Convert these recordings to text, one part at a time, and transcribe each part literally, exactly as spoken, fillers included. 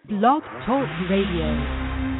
Blog Talk Radio.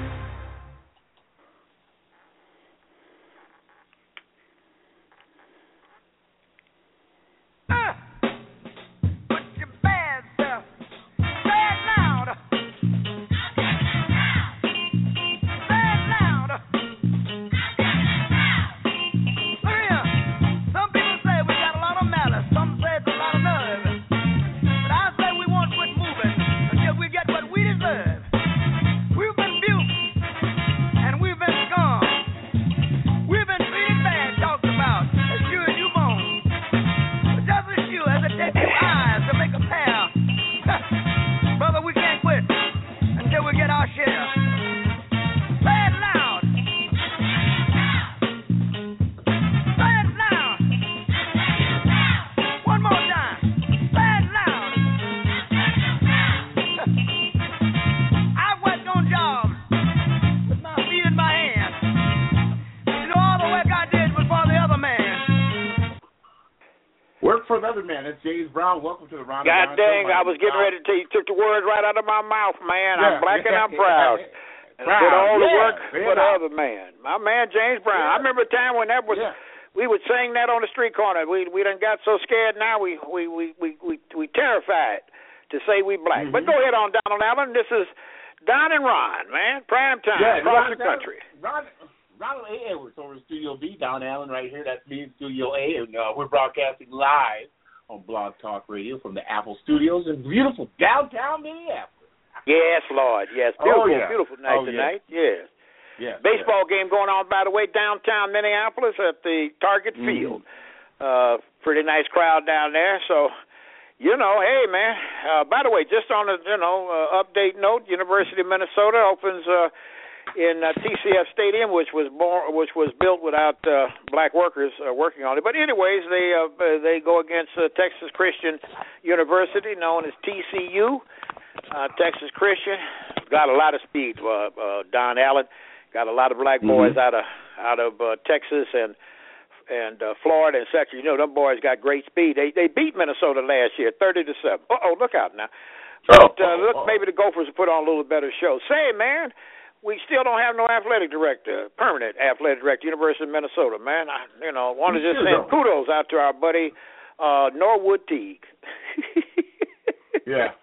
It's James Brown. Welcome to the Round. God dang, I was getting ready to tell you. You took the words right out of my mouth, man. Yeah, I'm black yeah, and I'm proud. Yeah, and proud. I did all the yeah, work for the other man. My man, James Brown. Yeah. I remember a time when that was, yeah. we would sing that on the street corner. We we done got so scared now we we we we we, we terrified to say we black. Mm-hmm. But go ahead on, Donald Allen. This is Don and Ron, man. Prime time yeah, across Ron, the country. Ron, Ronald A. Edwards over in Studio B. Don Allen right here. That's me in Studio A. And uh, we're broadcasting live on Blog Talk Radio from the Apple Studios in beautiful downtown Minneapolis. Yes, Lord. Yes, beautiful, oh, yeah. beautiful night oh, tonight. Yeah. Yes. Yeah. Baseball yeah. game going on, by the way, downtown Minneapolis at the Target mm-hmm. Field. Uh, pretty nice crowd down there. So, you know, hey, man. Uh, by the way, just on a you know uh, update note, University of Minnesota opens uh, in uh, T C F Stadium, which was born, which was built without uh, black workers uh, working on it. But anyways, they uh, they go against uh, Texas Christian University, known as T C U. Uh, Texas Christian got a lot of speed. Uh, uh, Don Allen got a lot of black boys mm-hmm. out of out of uh, Texas and and uh, Florida and such. You know, them boys got great speed. They they beat Minnesota last year, thirty to seven. Uh oh, look out now. But uh, look, maybe the Gophers will put on a little better show. Say, man. We still don't have no athletic director, permanent athletic director, University of Minnesota, man. I, you know, want to just send kudos out to our buddy uh, Norwood Teague. yeah.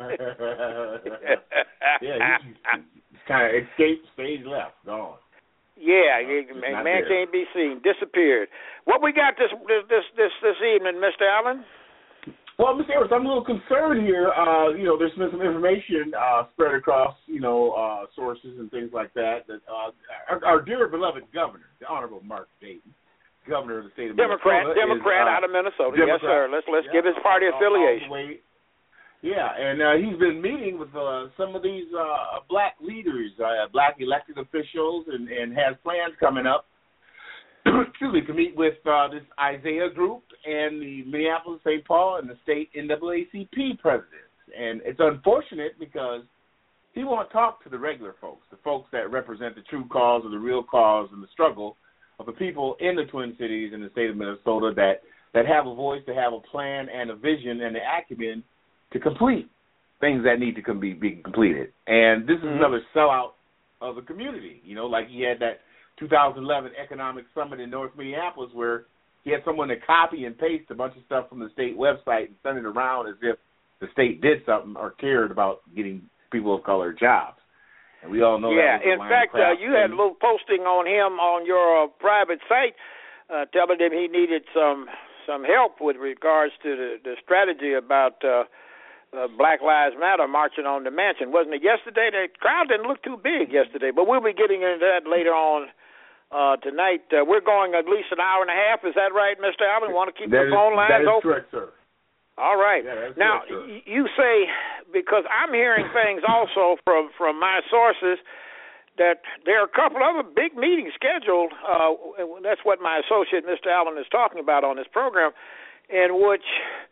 yeah, he's, he's kind of escaped stage left, gone. Yeah, uh, he, man, man there. can't be seen, disappeared. What we got this this this this evening, Mister Allen? Well, Mister Edwards, I'm a little concerned here. Uh, you know, there's been some information uh, spread across, you know, uh, sources and things like that. That uh, our, our dear beloved governor, the Honorable Mark Dayton, governor of the state of Democrat, Minnesota, Democrat is, uh, out of Minnesota. Democrat. Yes, sir. Let's let's yeah, give his party all, affiliation. all the way, yeah, and uh, he's been meeting with uh, some of these uh, black leaders, uh, black elected officials, and, and has plans coming up. Excuse me, to meet with uh, this Isaiah group and the Minneapolis, Saint Paul, and the state N double A C P presidents. And it's unfortunate because he won't talk to the regular folks, the folks that represent the true cause or the real cause and the struggle of the people in the Twin Cities and the state of Minnesota that, that have a voice, to have a plan and a vision and the acumen to complete things that need to be, be completed. And this is mm-hmm. another sellout of the community, you know, like he had that two thousand eleven Economic Summit in North Minneapolis where he had someone to copy and paste a bunch of stuff from the state website and send it around as if the state did something or cared about getting people of color jobs. And we all know yeah, that. Yeah, in fact, uh, you had a little posting on him on your uh, private site uh, telling him he needed some some help with regards to the, the strategy about uh, uh, Black Lives Matter marching on the mansion. Wasn't it yesterday? The crowd didn't look too big yesterday, but we'll be getting into that later on. Uh, tonight, uh, we're going at least an hour and a half. Is that right, Mister Allen? Want to keep that the is, phone lines that is open? Correct, sir. All right. Yeah, now, correct, y- you say, because I'm hearing things also from, from my sources, that there are a couple other big meetings scheduled. Uh, that's what my associate, Mister Allen, is talking about on this program, in which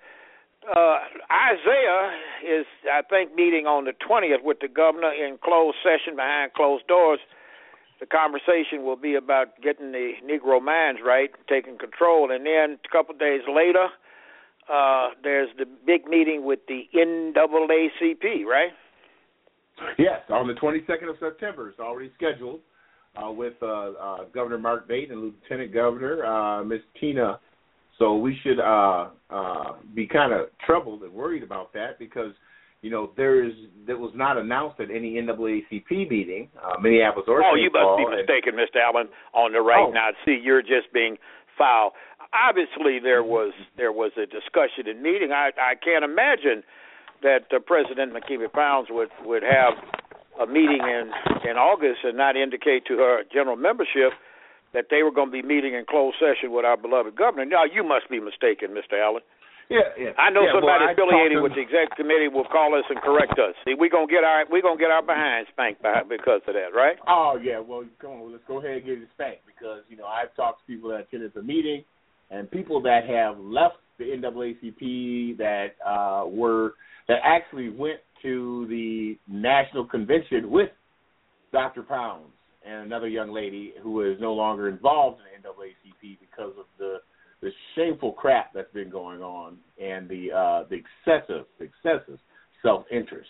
uh, Isaiah is, I think, meeting on the twentieth with the governor in closed session behind closed doors. The conversation will be about getting the Negro minds right, taking control. And then a couple of days later, uh, there's the big meeting with the N double A C P, right? Yes, on the twenty-second of September. It's already scheduled uh, with uh, uh, Governor Mark Dayton and Lieutenant Governor uh, Miss Tina. So we should uh, uh, be kind of troubled and worried about that because, you know, there is that was not announced at any N double A C P meeting, uh, Minneapolis or Oh, you must Paul, be mistaken, Mister Allen, on the right oh. now. See, you're just being foul. Obviously, there was there was a discussion and meeting. I, I can't imagine that uh, President McKeeby Pounds would, would have a meeting in, in August and not indicate to her general membership that they were going to be meeting in closed session with our beloved governor. Now, you must be mistaken, Mister Allen. Yeah, yeah. I know yeah, somebody well, affiliated with the executive committee will call us and correct us. See, we're going to get our we're going to get our behind spanked by, because of that, right? Oh, yeah. Well, come on. Let's go ahead and get it spanked because, you know, I've talked to people that attended the meeting and people that have left the N double A C P that uh, were that actually went to the national convention with Doctor Pounds and another young lady who is no longer involved in the N double A C P because of the the shameful crap that's been going on and the uh, the excessive excessive self interest.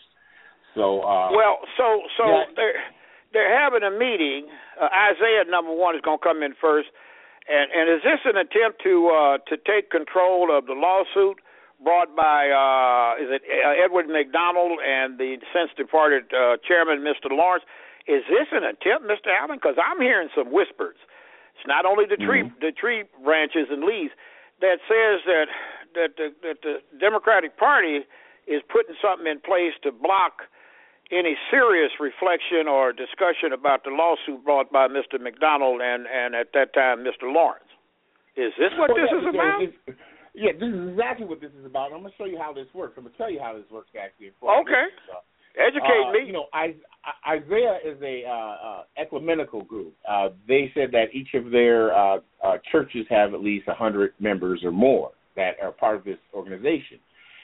So uh, well, so so yeah. they're they're having a meeting. Uh, Isaiah number one is going to come in first, and and is this an attempt to uh, to take control of the lawsuit brought by uh, is it uh, Edward McDonald and the since departed uh, chairman, Mister Lawrence? Is this an attempt, Mister Allen? Because I'm hearing some whispers. It's not only the tree mm-hmm. the tree branches and leaves that says that that the, that the Democratic Party is putting something in place to block any serious reflection or discussion about the lawsuit brought by Mister McDonald and, and at that time Mister Lawrence. Is this what well, this yeah, is about? Yeah, this is exactly what this is about. I'm going to show you how this works. I'm going to tell you how this works actually. Okay. Educate uh, me. You know, I, I, Isaiah is a uh, uh, ecumenical group. Uh, they said that each of their uh, uh, churches have at least one hundred members or more that are part of this organization.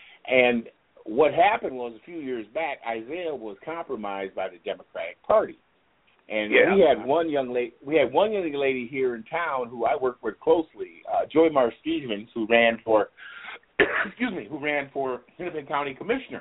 And what happened was a few years back, Isaiah was compromised by the Democratic Party. And yeah. we had one young lady. We had one young lady here in town who I work with closely, uh, Joy Mar Stevens, who ran for, excuse me, who ran for Hennepin County Commissioner.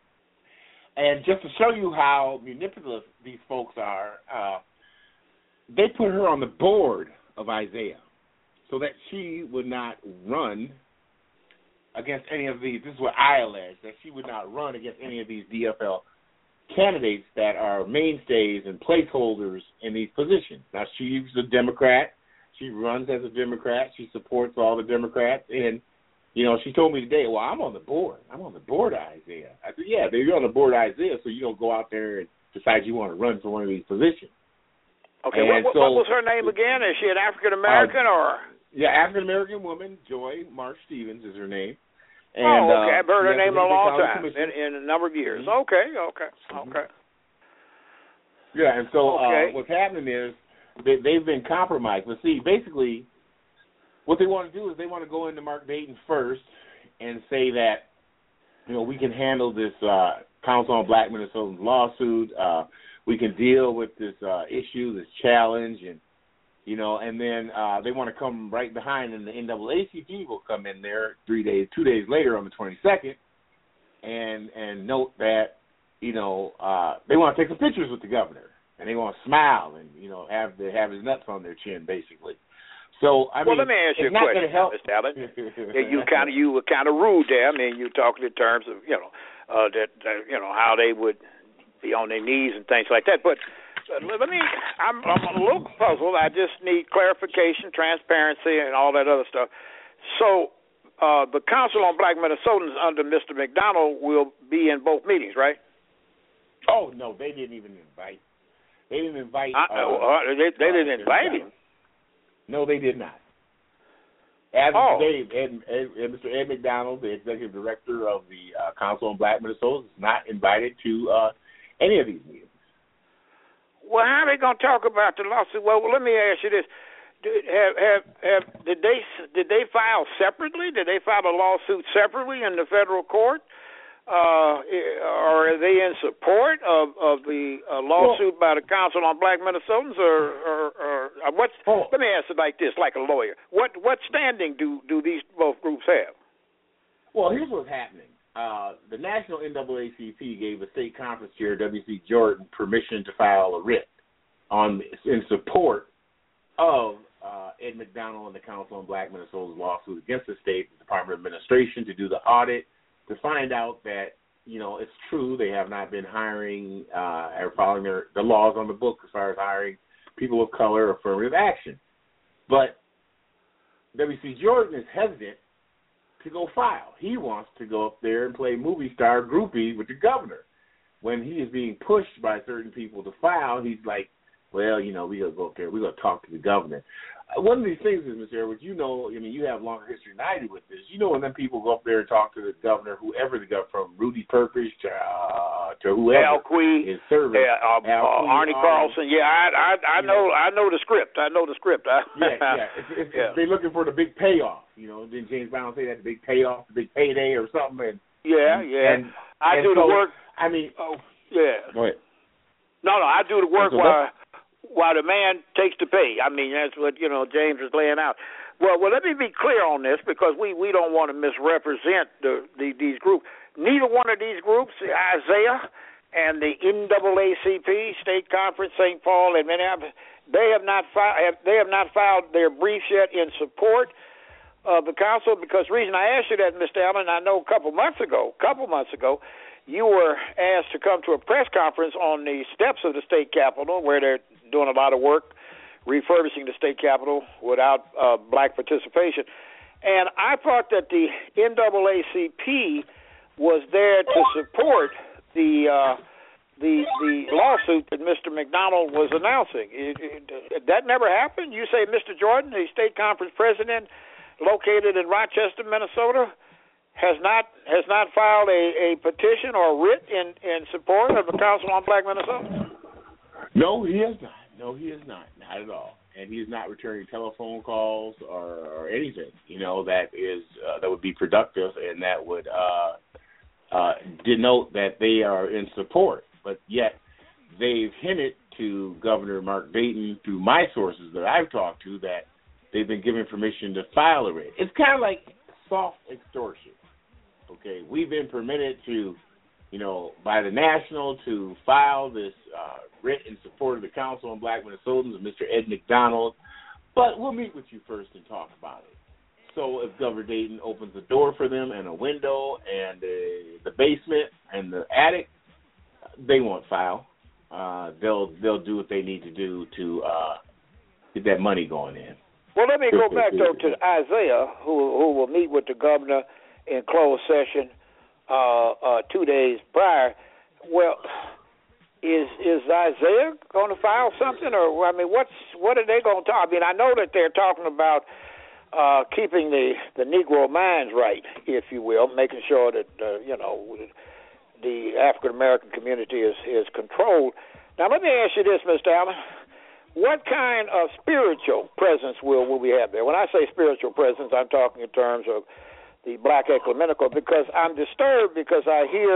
And just to show you how manipulative these folks are, uh, they put her on the board of Isaiah so that she would not run against any of these. This is what I allege, that she would not run against any of these D F L candidates that are mainstays and placeholders in these positions. Now, she's a Democrat. She runs as a Democrat. She supports all the Democrats. And you know, she told me today, well, I'm on the board. I'm on the board of Isaiah. I said, yeah, you're on the board of Isaiah, so you don't go out there and decide you want to run for one of these positions. Okay, what, what, so, what was her name again? Is she an African-American uh, or? Yeah, African-American woman, Joy Marsh Stevens is her name. And, oh, okay. Uh, I've heard her name in a long time, in, in a number of years. Mm-hmm. Okay, okay, okay. Yeah, and so okay. uh, what's happening is they, they've been compromised. But see, basically, what they want to do is they want to go into Mark Dayton first and say that, you know, we can handle this uh, Council on Black Minnesotans lawsuit. Uh, we can deal with this uh, issue, this challenge, and, you know, and then uh, they want to come right behind, and the N double A C P will come in there three days, two days later on the twenty-second, and and note that, you know, uh, they want to take some pictures with the governor, and they want to smile and, you know, have the, have his nuts on their chin, basically. So I well, mean, let me ask you it's a not question, help. Mister Allen. you kind of you were kind of rude there. I mean, you talking in terms of you know uh, that uh, you know how they would be on their knees and things like that. But uh, let me. I'm, I'm a little puzzled. I just need clarification, transparency, and all that other stuff. So uh, the Council on Black Minnesotans under Mister McDonald will be in both meetings, right? Oh no, they didn't even invite. They didn't invite. Uh, uh, they, they didn't invite him. No, they did not. As oh. of today, Ed, Ed, Ed, Mister Ed McDonald, the executive director of the uh, Council on Black Minnesotans, is not invited to uh, any of these meetings. Well, how are they going to talk about the lawsuit? Well, well let me ask you this: did, have, have, have, did they did they file separately? Did they file a lawsuit separately in the federal court? Uh, or are they in support of, of the uh, lawsuit well, by the Council on Black Minnesotans, or, or, or what's? Oh. Let me ask it like this, like a lawyer. What what standing do, do these both groups have? Well, here's what's happening. uh, the National N double A C P gave the state conference chair, W C Jordan, permission to file a writ on in support of uh, Ed McDonald and the Council on Black Minnesota's lawsuit against the state Department of Administration to do the audit to find out that, you know, it's true they have not been hiring uh, or following their, the laws on the book as far as hiring people of color or affirmative action. But W C Jordan is hesitant to go file. He wants to go up there and play movie star groupie with the governor. When he is being pushed by certain people to file, he's like, well, you know, we got to go up there. We got to talk to the governor. Uh, one of these things is, Mister Edwards, you know, I mean, you have longer history than I do with this. You know, when them people go up there and talk to the governor, whoever the governor, from Rudy Purpose to uh, to whoever Al Quee, is serving, yeah, uh, Al uh, Quee, Arnie Carlson. Yeah, I I, I know, know I know the script. I know the script. I, yeah, yeah. It's, it's, yeah. They're looking for the big payoff. You know, didn't James Brown say that, the big payoff, the big payday or something? And, yeah, and, yeah. And, I and do so, the work. I mean, oh yeah. Go ahead. No, no, I do the work so while while the man takes the pay. I mean, that's what, you know, James is laying out. Well, well, let me be clear on this because we, we don't want to misrepresent the, the these groups. Neither one of these groups, the Isaiah and the N double A C P, State Conference, Saint Paul, and Minneapolis, they have not fi- have, they have not filed their briefs yet in support of the council. Because the reason I asked you that, Mister Allen, I know a couple months ago, couple months ago, you were asked to come to a press conference on the steps of the state capitol where they're doing a lot of work refurbishing the state capitol without uh, black participation. And I thought that the N double A C P was there to support the uh, the the lawsuit that Mister McDonald was announcing. It, it, that never happened? You say Mister Jordan, the state conference president located in Rochester, Minnesota, has not has not filed a, a petition or a writ in, in support of the Council on Black Minnesota? No, he has not. No, he is not. Not at all. And he is not returning telephone calls or, or anything, you know, that is uh, that would be productive and that would uh, uh, denote that they are in support. But yet they've hinted to Governor Mark Dayton through my sources that I've talked to that they've been given permission to file a writ. It's kind of like soft extortion. Okay, we've been permitted to, you know, by the National to file this uh, writ in support of the Council on Black Minnesotans and Mister Ed McDonald, but we'll meet with you first and talk about it. So if Governor Dayton opens a door for them and a window and uh, the basement and the attic, they won't file. Uh, they'll they'll do what they need to do to uh, get that money going in. Well, let me go back though to Isaiah, who who will meet with the governor in closed session uh, uh, two days prior. Well, is is Isaiah going to file something, or I mean, what's what are they going to talk? I mean, I know that they're talking about uh, keeping the, the Negro minds right, if you will, making sure that uh, you know the African American community is is controlled. Now, let me ask you this, Mister Allen. What kind of spiritual presence will, will we have there? When I say spiritual presence, I'm talking in terms of the Black ecumenical, because I'm disturbed because I hear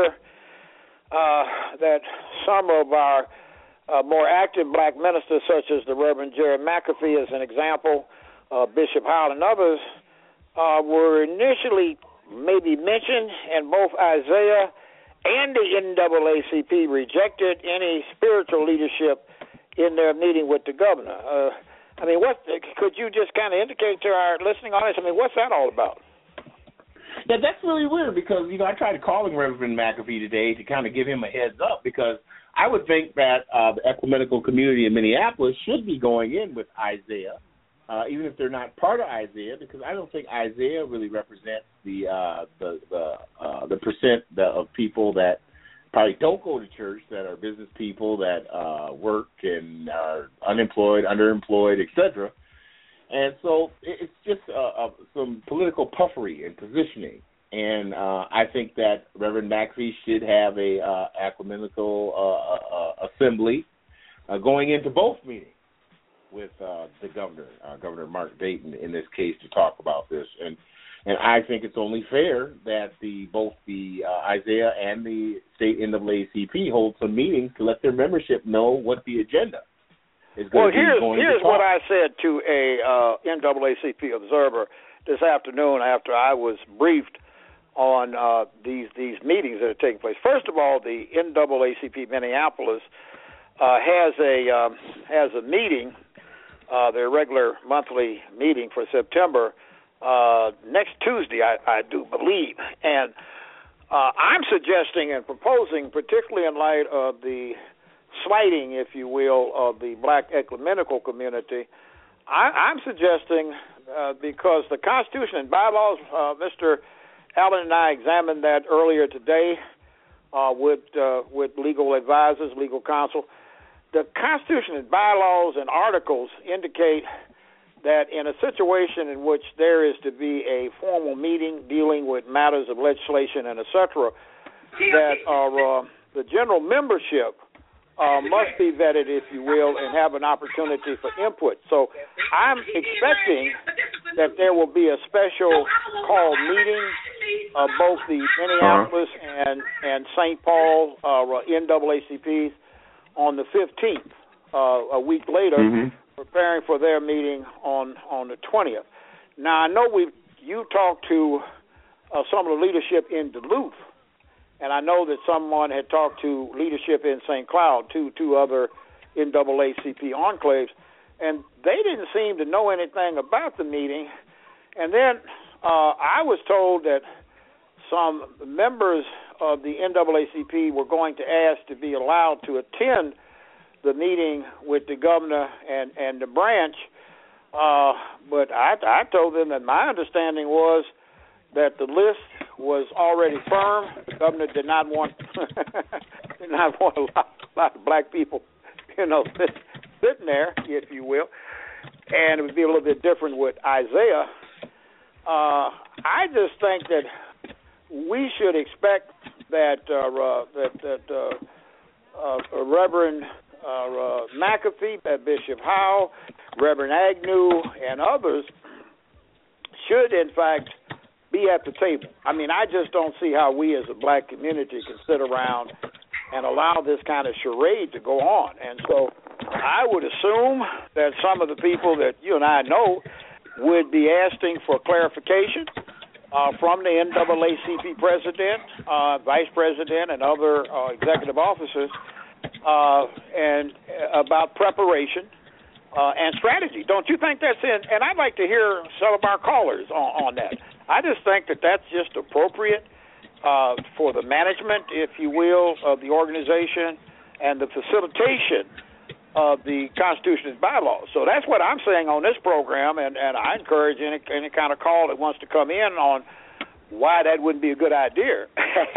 uh, that some of our uh, more active black ministers, such as the Reverend Jerry McAfee as an example, uh, Bishop Howell and others, uh, were initially maybe mentioned, and both Isaiah and the N double A C P rejected any spiritual leadership in their meeting with the governor. Uh, I mean, what could you just kind of indicate to our listening audience? I mean, what's that all about? Yeah, that's really weird because, you know, I tried calling Reverend McAfee today to kind of give him a heads up because I would think that uh, the ecumenical community in Minneapolis should be going in with Isaiah, uh, even if they're not part of Isaiah, because I don't think Isaiah really represents the uh, the the, uh, the percent of people that probably don't go to church, that are business people that uh, work and are unemployed, underemployed, et cetera. And so it's just uh, uh, some political puffery and positioning. And uh, I think that Reverend McAfee should have a uh, ecumenical uh, uh, assembly uh, going into both meetings with uh, the governor, uh, Governor Mark Dayton, in this case, to talk about this. And and I think it's only fair that the both the uh, Isaiah and the state N double A C P hold some meetings to let their membership know what the agenda is going well, to be. Well, here's, here's what I said to a uh, N double A C P observer this afternoon after I was briefed on uh, these these meetings that are taking place. First of all, the N double A C P Minneapolis uh, has a um, has a meeting, uh, their regular monthly meeting for September uh, next Tuesday, I, I do believe, and uh, I'm suggesting and proposing, particularly in light of the slighting, if you will, of the black ecumenical community, I, I'm suggesting, uh, because the Constitution and bylaws, uh, Mister Allen and I examined that earlier today uh, with uh, with legal advisors, legal counsel. The Constitution and bylaws and articles indicate that in a situation in which there is to be a formal meeting dealing with matters of legislation and et cetera, that are, uh, the general membership Uh, must be vetted, if you will, and have an opportunity for input. So I'm expecting that there will be a special called meeting of both the Minneapolis and, and Saint Paul uh, N double A C Ps on the fifteenth, uh, a week later, mm-hmm. preparing for their meeting on, on the twentieth. Now, I know we you talked to uh, some of the leadership in Duluth, and I know that someone had talked to leadership in Saint Cloud, two two other N double A C P enclaves, and they didn't seem to know anything about the meeting. And then uh, I was told that some members of the N double A C P were going to ask to be allowed to attend the meeting with the governor and, and the branch, uh, but I, I told them that my understanding was that the list was already firm. The governor did not want did not want a lot, a lot of black people, you know, sit, sitting there, if you will. And it would be a little bit different with Isaiah. Uh, I just think that we should expect that uh, uh, that, that uh, uh, Reverend uh, uh, McAfee, uh, Bishop Howe, Reverend Agnew, and others should, in fact, be at the table. I mean, I just don't see how we as a black community can sit around and allow this kind of charade to go on. And so I would assume that some of the people that you and I know would be asking for clarification uh, from the N double A C P president, uh, vice president, and other uh, executive officers uh, and uh, about preparation uh, and strategy. Don't you think that's in? And I'd like to hear some of our callers on, on that. I just think that that's just appropriate uh, for the management, if you will, of the organization and the facilitation of the Constitution and bylaws. So that's what I'm saying on this program, and, and I encourage any, any kind of call that wants to come in on why that wouldn't be a good idea.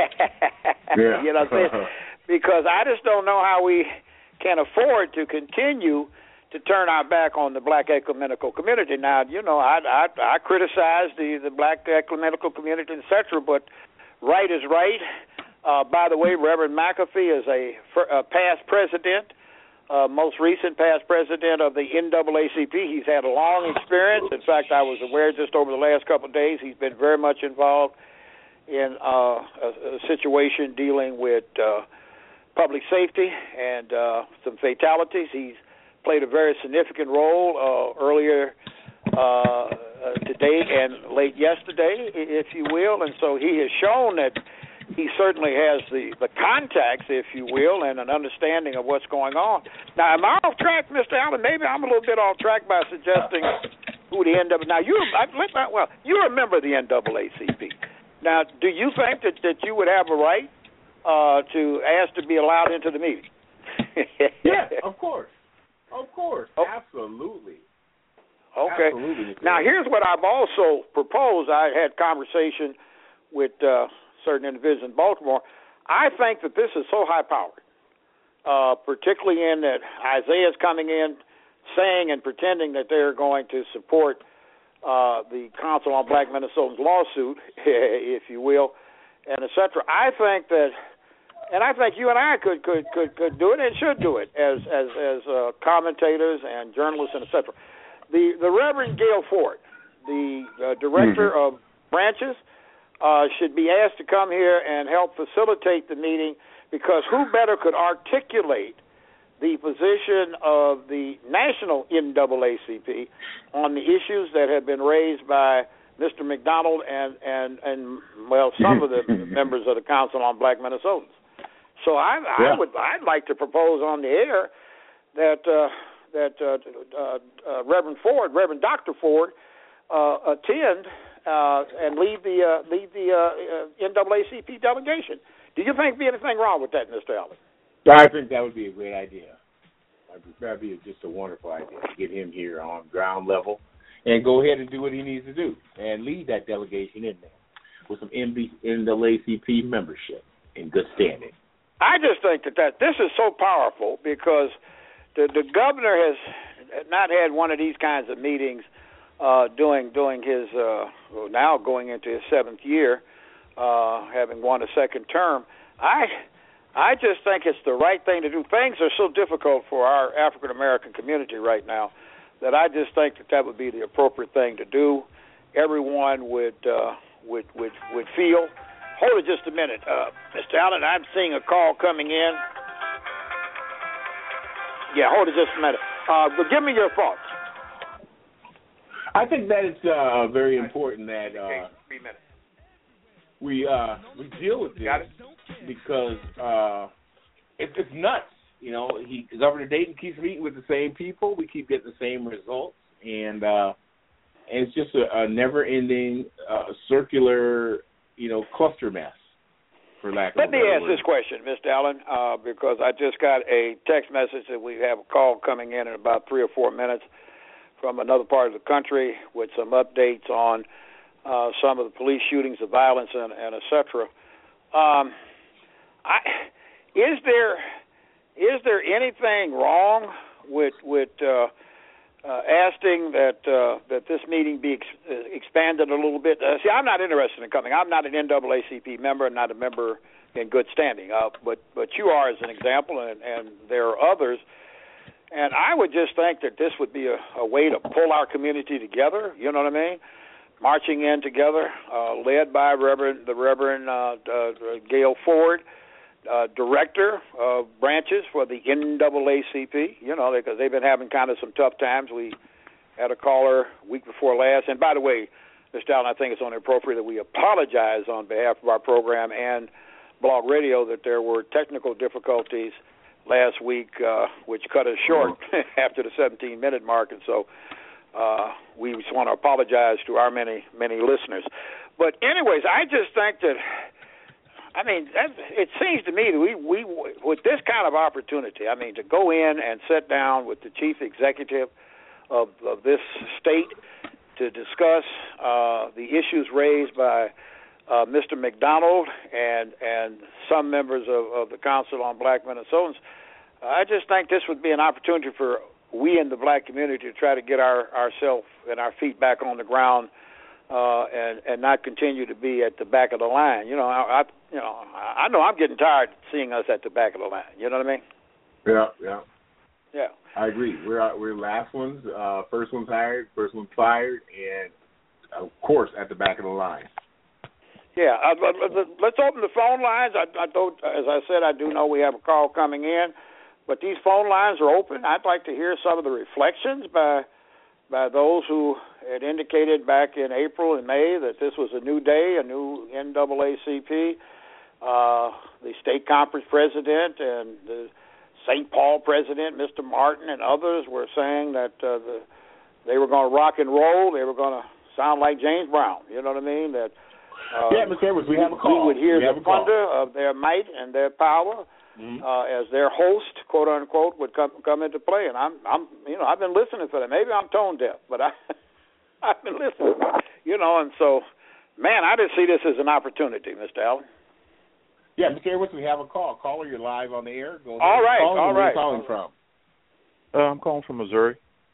Yeah. You know what I'm saying? Because I just don't know how we can afford to continue to turn our back on the black ecumenical community. Now, you know, I I, I criticize the, the black ecumenical community, et cetera, but right is right. Uh, by the way, Reverend McAfee is a, a past president, uh, most recent past president of the N double A C P. He's had a long experience. In fact, I was aware just over the last couple of days he's been very much involved in uh, a, a situation dealing with uh, public safety and uh, some fatalities. He's played a very significant role uh, earlier uh, uh, today and late yesterday, if you will, and so he has shown that he certainly has the, the contacts, if you will, and an understanding of what's going on. Now, am I off track, Mister Allen? Maybe I'm a little bit off track by suggesting who the N double A. Now, you well, you're a member of the N double A C P. Now, do you think that, that you would have a right uh, to ask to be allowed into the meeting? Yeah, of course. Of course, oh. absolutely. Okay. Absolutely. Now, here's what I've also proposed. I had conversation with uh, certain individuals in Baltimore. I think that this is so high-powered, uh, particularly in that Isaiah's coming in saying and pretending that they're going to support uh, the Council on Black Minnesotans lawsuit, if you will, and et cetera. I think that And I think you and I could could, could, could do it and should do it as as as uh, commentators and journalists and et cetera. The the Reverend Gail Ford, the uh, director mm-hmm. of branches, uh, should be asked to come here and help facilitate the meeting, because who better could articulate the position of the national N double A C P on the issues that have been raised by Mister McDonald and, and, and well, some of the members of the Council on Black Minnesotans. So I, yeah. I would I'd like to propose on the air that uh, that uh, uh, uh, Reverend Ford, Reverend Doctor Ford, uh, attend uh, and lead the uh, lead the uh, N double A C P delegation. Do you think be anything wrong with that, Mister Allen? I think that would be a great idea. That would be just a wonderful idea to get him here on ground level and go ahead and do what he needs to do and lead that delegation in there with some N double A C P membership in good standing. I just think that, that this is so powerful because the, the governor has not had one of these kinds of meetings uh, doing doing his uh, well, now going into his seventh year, uh, having won a second term. I I just think it's the right thing to do. Things are so difficult for our African American community right now that I just think that that would be the appropriate thing to do. Everyone would uh, would would would feel. Hold it just a minute, uh, Mister Allen. I'm seeing a call coming in. Yeah, hold it just a minute. Uh, but give me your thoughts. I think that it's uh, very important that uh, we uh, we deal with this because uh, it, it's nuts. You know, he Governor Dayton keeps meeting with the same people. We keep getting the same results, and uh, and it's just a, a never-ending uh, circular, you know, cluster mess. For lack of Let a me better ask word. this question, Mister Allen, uh, because I just got a text message that we have a call coming in in about three or four minutes from another part of the country with some updates on uh, some of the police shootings of violence and, and et cetera. Um, I, is there is there anything wrong with with uh, uh, asking that uh, that this meeting be ex- expanded a little bit? Uh, see, I'm not interested in coming. I'm not an N double A C P member, and not a member in good standing. Uh, but but you are, as an example, and, and there are others. And I would just think that this would be a, a way to pull our community together. You know what I mean? Marching in together, uh, led by Reverend the Reverend uh, uh, Gail Ford, uh, director of branches for the N double A C P. You know, because they've been having kind of some tough times. We had a caller week before last. And by the way, Mister Allen, I think it's only appropriate that we apologize on behalf of our program and Blog Radio that there were technical difficulties last week, uh, which cut us short after the seventeen-minute mark, and so uh, we just want to apologize to our many, many listeners. But anyways, I just think that, I mean, that, it seems to me that we, we, with this kind of opportunity, I mean, to go in and sit down with the chief executive of, of this state to discuss uh, the issues raised by Uh, Mister McDonald and and some members of, of the Council on Black Minnesotans, I just think this would be an opportunity for we in the black community to try to get our ourselves and our feet back on the ground uh, and and not continue to be at the back of the line. You know, I, I you know I know I'm getting tired seeing us at the back of the line. You know what I mean? Yeah, yeah, yeah. I agree. We're we're last ones, uh, first one's hired, first one's fired, and of course at the back of the line. Yeah, uh, let's open the phone lines. I, I don't, as I said, I do know we have a call coming in, but these phone lines are open. I'd like to hear some of the reflections by by those who had indicated back in April and May that this was a new day, a new N double A C P. Uh, the state conference president and the Saint Paul president, Mister Martin, and others were saying that uh, the, they were going to rock and roll. They were going to sound like James Brown. You know what I mean? That Uh, yeah, Mister Edwards, we have a call. We would hear we the thunder of their might and their power mm-hmm. uh, as their host, quote unquote, would come come into play. And I'm, I'm, you know, I've been listening for that. Maybe I'm tone deaf, but I, I've been listening. You know, and so, man, I just see this as an opportunity, Mister Allen. Yeah, Mister Edwards, we have a call. Caller, you're live on the air. Go ahead. All right, calling, all where right. Where are you calling from? Uh, I'm calling from Missouri.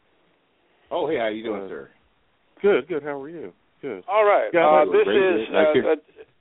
Oh, hey, how you doing, uh, sir? Good, good. How are you? Good. All right. Yeah, uh, this great. is. Nice Uh, uh,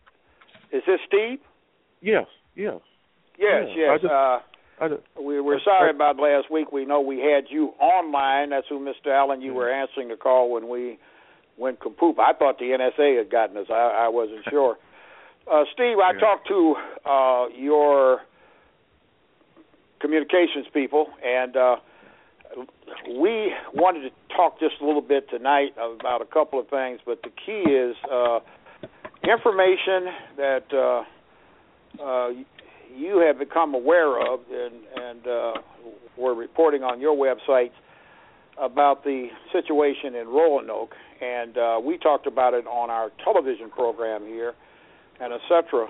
is this Steve? Yes, yes. Yes, yeah, yes. I just, uh, I just, we, we're I, sorry I, about last week. We know we had you online. That's who, Mister Allen, you were answering the call when we went kapoop. I thought the N S A had gotten us. I, I wasn't sure. Uh, Steve, I yeah. talked to uh, your communications people, and uh, we wanted to talk just a little bit tonight about a couple of things, but the key is uh, information that uh, uh, you have become aware of and, and uh, were reporting on your websites about the situation in Roanoke, and uh, we talked about it on our television program here, and et cetera.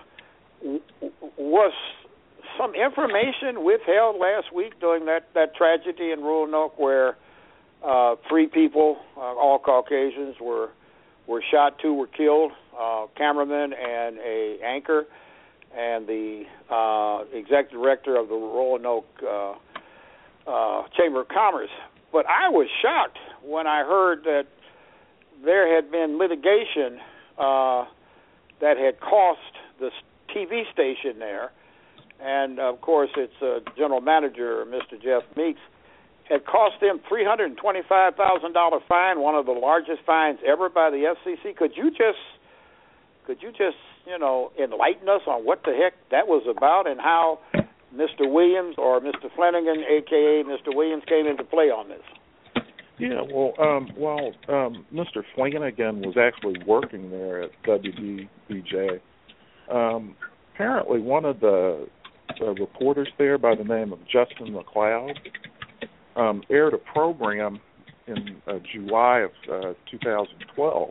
Was some information withheld last week during that, that tragedy in Roanoke where uh, three people, uh, all Caucasians, were were shot, two were killed, uh, cameraman and a anchor, and the uh, executive director of the Roanoke uh, uh, Chamber of Commerce. But I was shocked when I heard that there had been litigation uh, that had cost the T V station there, and of course its uh, general manager, Mister Jeff Meeks, had cost them three hundred twenty-five thousand dollars fine, one of the largest fines ever by the F C C. Could you just, could you just, you know, enlighten us on what the heck that was about and how Mister Williams or Mister Flanagan, a k a. Mister Williams, came into play on this? Yeah, well, um, well, um, Mister Flanagan was actually working there at W D B J. Um, apparently, one of the, the reporters there, by the name of Justin McLeod, um, aired a program in uh, July of uh, two thousand twelve,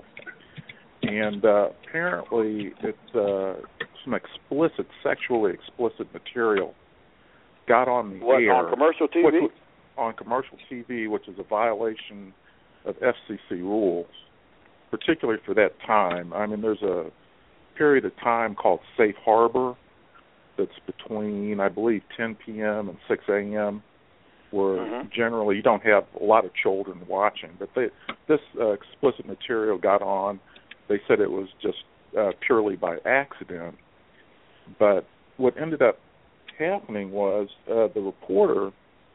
and uh, apparently it's uh, some explicit, sexually explicit material got on the what, air. on commercial T V? Which, on commercial T V, which is a violation of F C C rules, particularly for that time. I mean, there's a period of time called safe harbor that's between, I believe, ten p.m. and six a.m., where mm-hmm. generally you don't have a lot of children watching. But they, this uh, explicit material got on. They said it was just uh, purely by accident. But what ended up happening was uh, the reporter,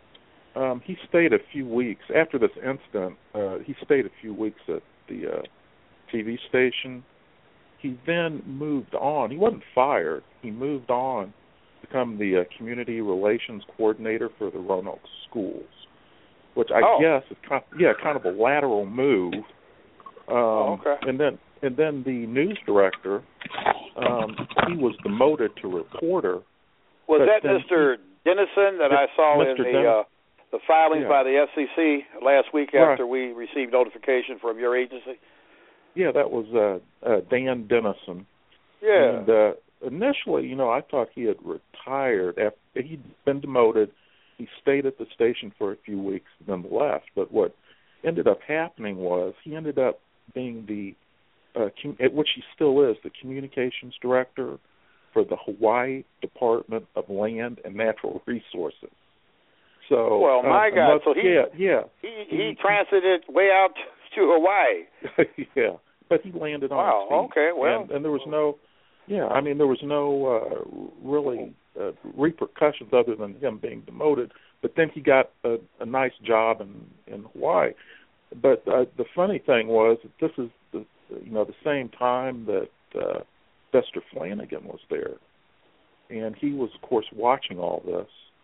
um, he stayed a few weeks. After this incident, uh, he stayed a few weeks at the uh, T V station. He then moved on. He wasn't fired. He moved on to become the uh, community relations coordinator for the Roanoke schools, which I oh. guess is kind of, yeah, kind of a lateral move. Um, oh, okay. And then and then the news director, um, he was demoted to reporter. Was that Mister He, Dennison that I saw Mister in the uh, the filings yeah. by the F C C last week after right. we received notification from your agency? Yeah, that was uh, uh, Dan Dennison. Yeah. And uh, initially, you know, I thought he had retired. After he'd been demoted. He stayed at the station for a few weeks and then left. But what ended up happening was he ended up being the, uh, com- which he still is, the communications director for the Hawaii Department of Land and Natural Resources. So, well, my um, God, unless, so he, yeah, yeah, he he he transited way out to Hawaii. Yeah, but he landed on wow, his feet. okay, well, and, and there was no, yeah, I mean there was no uh, really uh, repercussions other than him being demoted. But then he got a, a nice job in in Hawaii. But uh, the funny thing was that this is the you know the same time that uh, Mister Flanagan was there, and he was of course watching all this.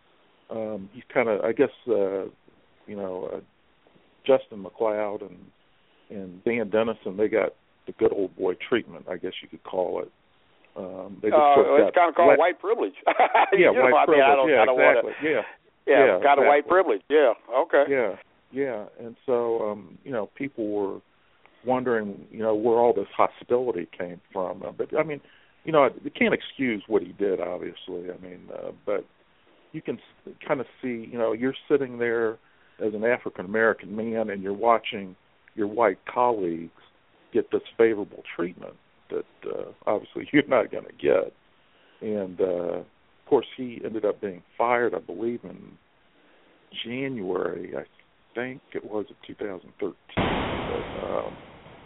Um, he's kind of, I guess, uh, you know, uh, Justin McLeod and and Dan Dennison, they got the good old boy treatment, I guess you could call it. Um, they just uh, sort of it's kind of called let, white privilege. yeah, you white know, I privilege. mean, I don't, yeah, I don't exactly. Wanna, yeah, yeah, yeah, kind exactly. of white privilege. Yeah, okay. Yeah, yeah, and so um, you know, people were wondering, you know, where all this hostility came from. Uh, but I mean, you know, you can't excuse what he did, obviously. I mean, uh, but you can kind of see, you know, you're sitting there as an African American man, and you're watching your white colleagues get this favorable treatment that uh, obviously you're not going to get. And uh, of course, he ended up being fired, I believe, in January. I think it was in two thousand thirteen. But, um,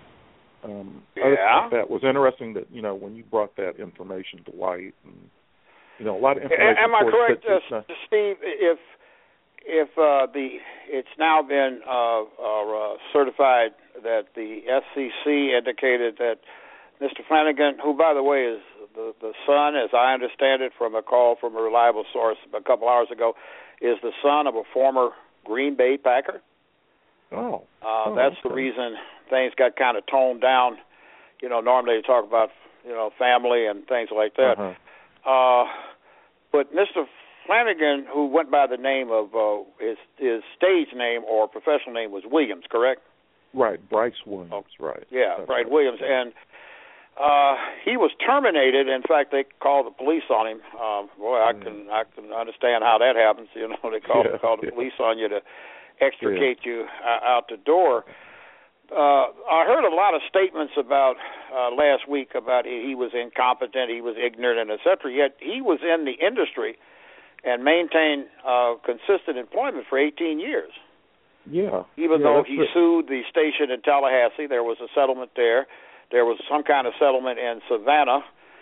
um, yeah. I thought that was interesting that, you know, when you brought that information to light, and you know, a lot of information. Am I correct, that, uh, Steve? If if uh, the it's now been uh, uh, certified that the F C C indicated that Mister Flanagan, who by the way is the the son, as I understand it from a call from a reliable source a couple hours ago, is the son of a former Green Bay Packer. Oh. Uh, oh that's okay. the reason things got kind of toned down. You know, normally they talk about, you know, family and things like that. Uh-huh. Uh, but Mister Flanagan, who went by the name of uh, his his stage name or professional name was Williams, correct? Right, Bryce Williams, oh, right. Yeah, That's Bryce right. Williams. And uh, he was terminated. In fact, they called the police on him. Um, boy, I yeah. can I can understand how that happens. You know, they call, yeah, call the yeah. police on you to extricate yeah. you uh, out the door. Uh, I heard a lot of statements about uh, last week about he was incompetent, he was ignorant, and et cetera. Yet he was in the industry and maintained uh, consistent employment for eighteen years. Yeah. Even yeah, though he it. sued the station in Tallahassee, there was a settlement there. There was some kind of settlement in Savannah.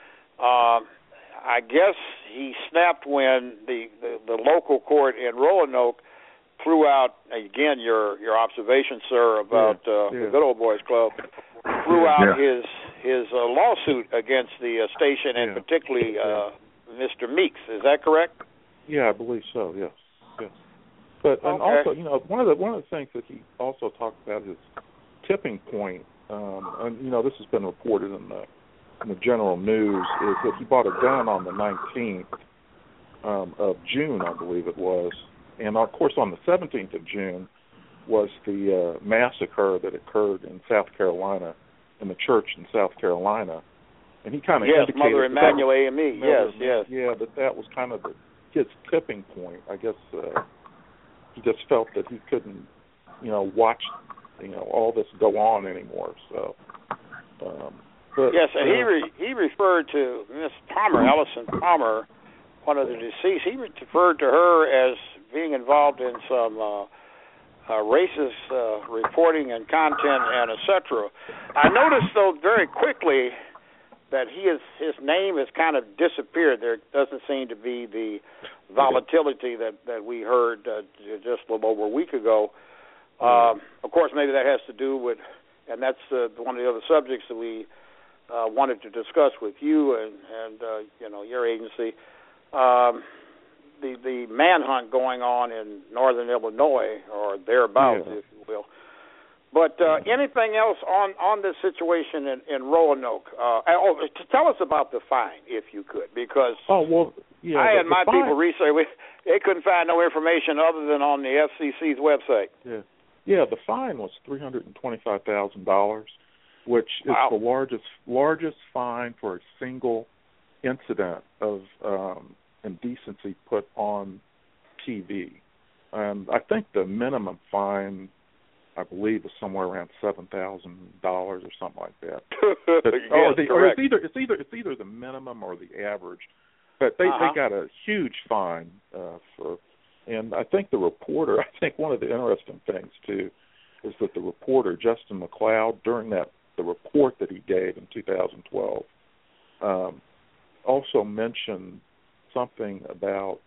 Uh, I guess he snapped when the, the, the local court in Roanoke threw out, again, your your observation, sir, about yeah, uh, yeah. the Good Old Boys Club, threw out yeah. his his uh, lawsuit against the uh, station and yeah. particularly uh, Mister Meeks. Is that correct? Yeah, I believe so. Yes, yes. But and Okay. also, you know, one of the one of the things that he also talked about is tipping point. Um, and you know, this has been reported in the in the general news is that he bought a gun on the nineteenth um, of June, I believe it was, and of course on the seventeenth of June was the uh, massacre that occurred in South Carolina, in the church in South Carolina, and he kind of yes, indicated Mother Emanuel A and me. Yes, yes. Yeah, that that was kind of the, his tipping point. I guess uh, he just felt that he couldn't, you know, watch, you know, all this go on anymore. So, um, but, yes, and uh, he re- he referred to Miss Palmer, Ellison Palmer, one of the deceased. He referred to her as being involved in some uh, uh, racist uh, reporting and content and et cetera. I noticed though very quickly that he is his name has kind of disappeared. There doesn't seem to be the volatility that, that we heard uh, just a little over a week ago. Um, of course, maybe that has to do with, and that's uh, one of the other subjects that we uh, wanted to discuss with you and, and uh, you know, your agency, um, the the manhunt going on in northern Illinois or thereabouts, yeah. if you will. But uh, anything else on, on this situation in, in Roanoke? Uh, oh, tell us about the fine, if you could, because oh well, yeah, I the, and my the fine, people research. We, they couldn't find no information other than on the F C C's website. Yeah, yeah. The fine was three hundred and twenty-five thousand dollars, which Wow. is the largest largest fine for a single incident of um, indecency put on T V. And I think the minimum fine, I believe, is somewhere around seven thousand dollars or something like that. But, yes, or, the, or correct. it's either it's either it's either the minimum or the average. But they Uh-huh. they got a huge fine uh, for, and I think the reporter. I think one of the interesting things too is that the reporter Justin McLeod, during that the report that he gave in two thousand twelve, um, also mentioned something about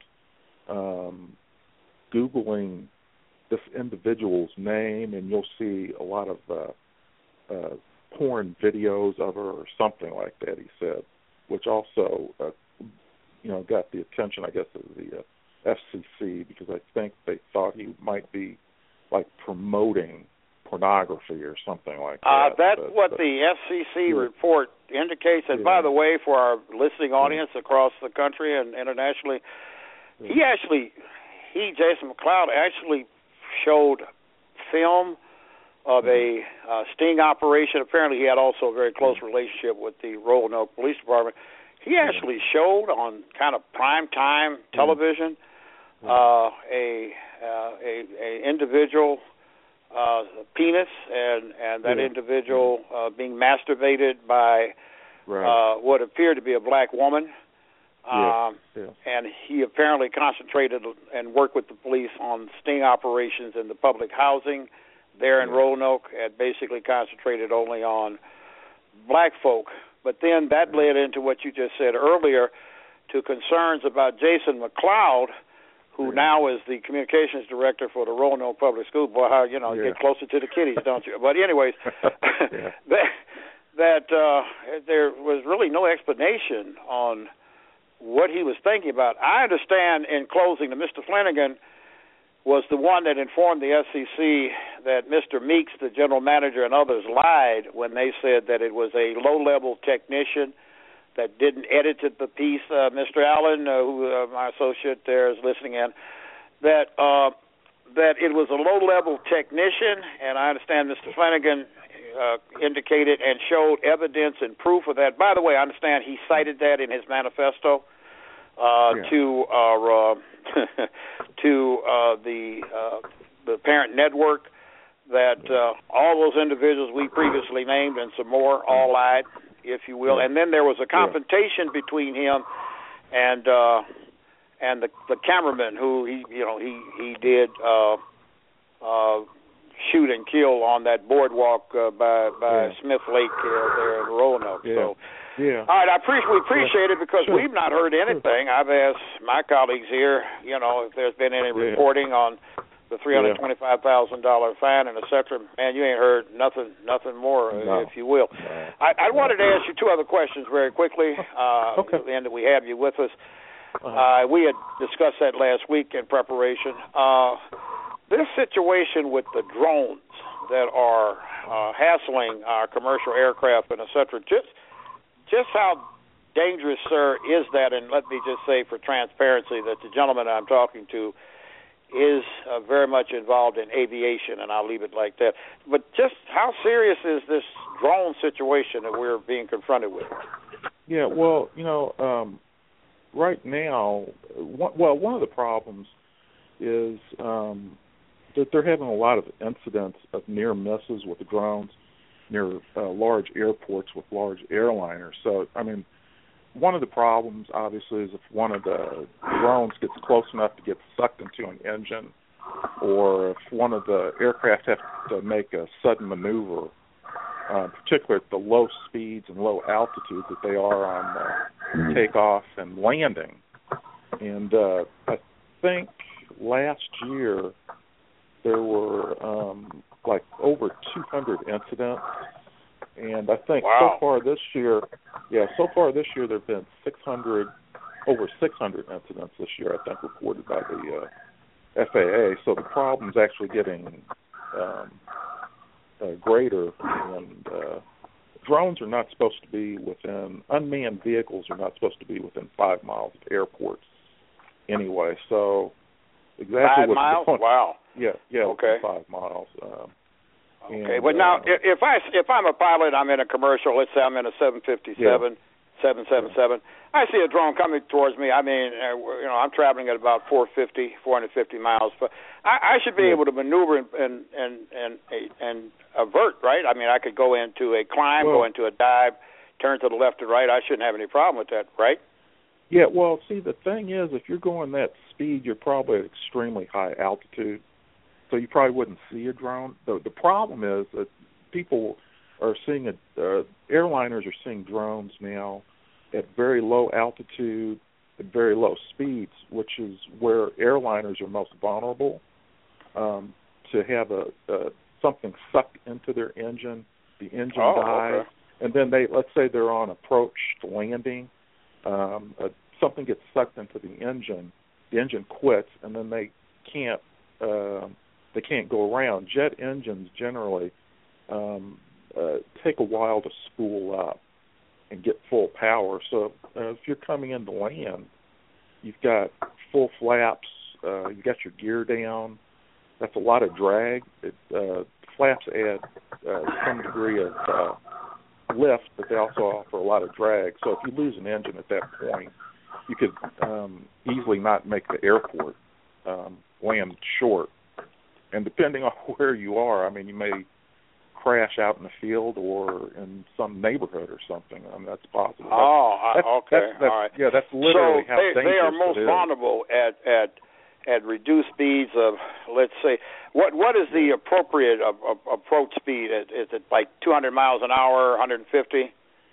um, Googling this individual's name, and you'll see a lot of uh, uh, porn videos of her or something like that, he said, which also, uh, you know, got the attention, I guess, of the uh, F C C, because I think they thought he might be, like, promoting pornography or something like that. Uh, that's but, what but, the F C C yeah. report indicates. And yeah. by the way, for our listening audience across the country and internationally, yeah. he actually, he, Jason McLeod, actually showed film of a uh, sting operation. Apparently he had also a very close relationship with the Roanoke Police Department. He actually showed on kind of prime time television uh, a, uh, a a individual uh, penis and, and that yeah. individual uh, being masturbated by right. uh, what appeared to be a black woman. Yeah. Um, yeah. And he apparently concentrated and worked with the police on sting operations in the public housing there in yeah. Roanoke, and basically concentrated only on black folk. But then that led into what you just said earlier, to concerns about Jason McLeod, who yeah. now is the communications director for the Roanoke Public School. Boy, how, you know, yeah. you get closer to the kiddies, don't you? But anyways, yeah. that, that uh, there was really no explanation on what he was thinking about. I understand, in closing, that Mister Flanagan was the one that informed the S E C that Mister Meeks, the general manager, and others lied when they said that it was a low-level technician that didn't edit the piece. Uh, Mister Allen, uh, who uh, my associate there is listening in, that uh, that it was a low-level technician, and I understand Mister Flanagan uh, indicated and showed evidence and proof of that. By the way, I understand he cited that in his manifesto uh, yeah. to our, uh, to uh, the uh, the parent network, that uh, all those individuals we previously named and some more all lied, if you will. And then there was a confrontation yeah. between him and uh, and the the cameraman who he you know he he did uh, uh, shoot and kill on that boardwalk uh, by by yeah. Smith Lake uh, there in Roanoke. Yeah. So. Yeah. All right, I appreciate we appreciate it because sure. we've not heard anything. I've asked my colleagues here, you know, if there's been any yeah. reporting on the three hundred twenty-five thousand dollars fine and et cetera. Man, you ain't heard nothing, nothing more, no. if you will. No. I, I wanted to ask you two other questions very quickly. Uh, okay. And that we have you with us. Uh-huh. Uh, we had discussed that last week in preparation. Uh, this situation with the drones that are uh, hassling our commercial aircraft and et cetera, just Just how dangerous, sir, is that? And let me just say for transparency that the gentleman I'm talking to is uh, very much involved in aviation, and I'll leave it like that. But just how serious is this drone situation that we're being confronted with? Yeah, well, you know, um, right now, one, well, one of the problems is um, that they're having a lot of incidents of near misses with the drones near uh, large airports with large airliners. So, I mean, one of the problems, obviously, is if one of the drones gets close enough to get sucked into an engine, or if one of the aircraft have to make a sudden maneuver, uh, particularly at the low speeds and low altitude that they are on uh, takeoff and landing. And uh, I think last year there were um, like over two hundred incidents, and I think wow. so far this year, yeah, so far this year there have been six hundred, over six hundred incidents this year, I think, reported by the uh, F A A. So the problem's actually getting um, uh, greater, and uh, drones are not supposed to be within, unmanned vehicles are not supposed to be within five miles of airports anyway. So exactly five what's miles? Going, wow. Yeah, yeah, okay. five miles. Um, okay, and, but now uh, if I if I'm a pilot, I'm in a commercial. Let's say I'm in a seven fifty-seven, yeah. seven seventy-seven. I see a drone coming towards me. I mean, uh, you know, I'm traveling at about four fifty, four fifty miles, but I, I should be yeah. able to maneuver and and and and, and avert, right? I mean, I could go into a climb, well, go into a dive, turn to the left or right. I shouldn't have any problem with that, right? Yeah, well, see, the thing is, if you're going that speed, you're probably at extremely high altitude, so you probably wouldn't see a drone. The, the problem is that people are seeing, a, uh, airliners are seeing drones now at very low altitude, at very low speeds, which is where airliners are most vulnerable um, to have a, a something sucked into their engine, the engine oh, dies, okay. and then they, let's say they're on approach to landing, Um, uh, something gets sucked into the engine, the engine quits, and then they can't uh, they can't go around. Jet engines generally um, uh, take a while to spool up and get full power. So uh, if you're coming into land, you've got full flaps, uh, you've got your gear down. That's a lot of drag. It, uh, flaps add uh, some degree of uh, lift, but they also offer a lot of drag. So if you lose an engine at that point, you could um, easily not make the airport, um, land short. And depending on where you are, I mean, you may crash out in the field or in some neighborhood or something. I mean, that's possible. Oh, that's, okay. That's, that's, all right. Yeah, that's literally so how they, dangerous they are most it is. vulnerable at at at reduced speeds of, let's say, what what is the appropriate uh, uh, approach speed? Is, is it like two hundred miles an hour, one hundred fifty?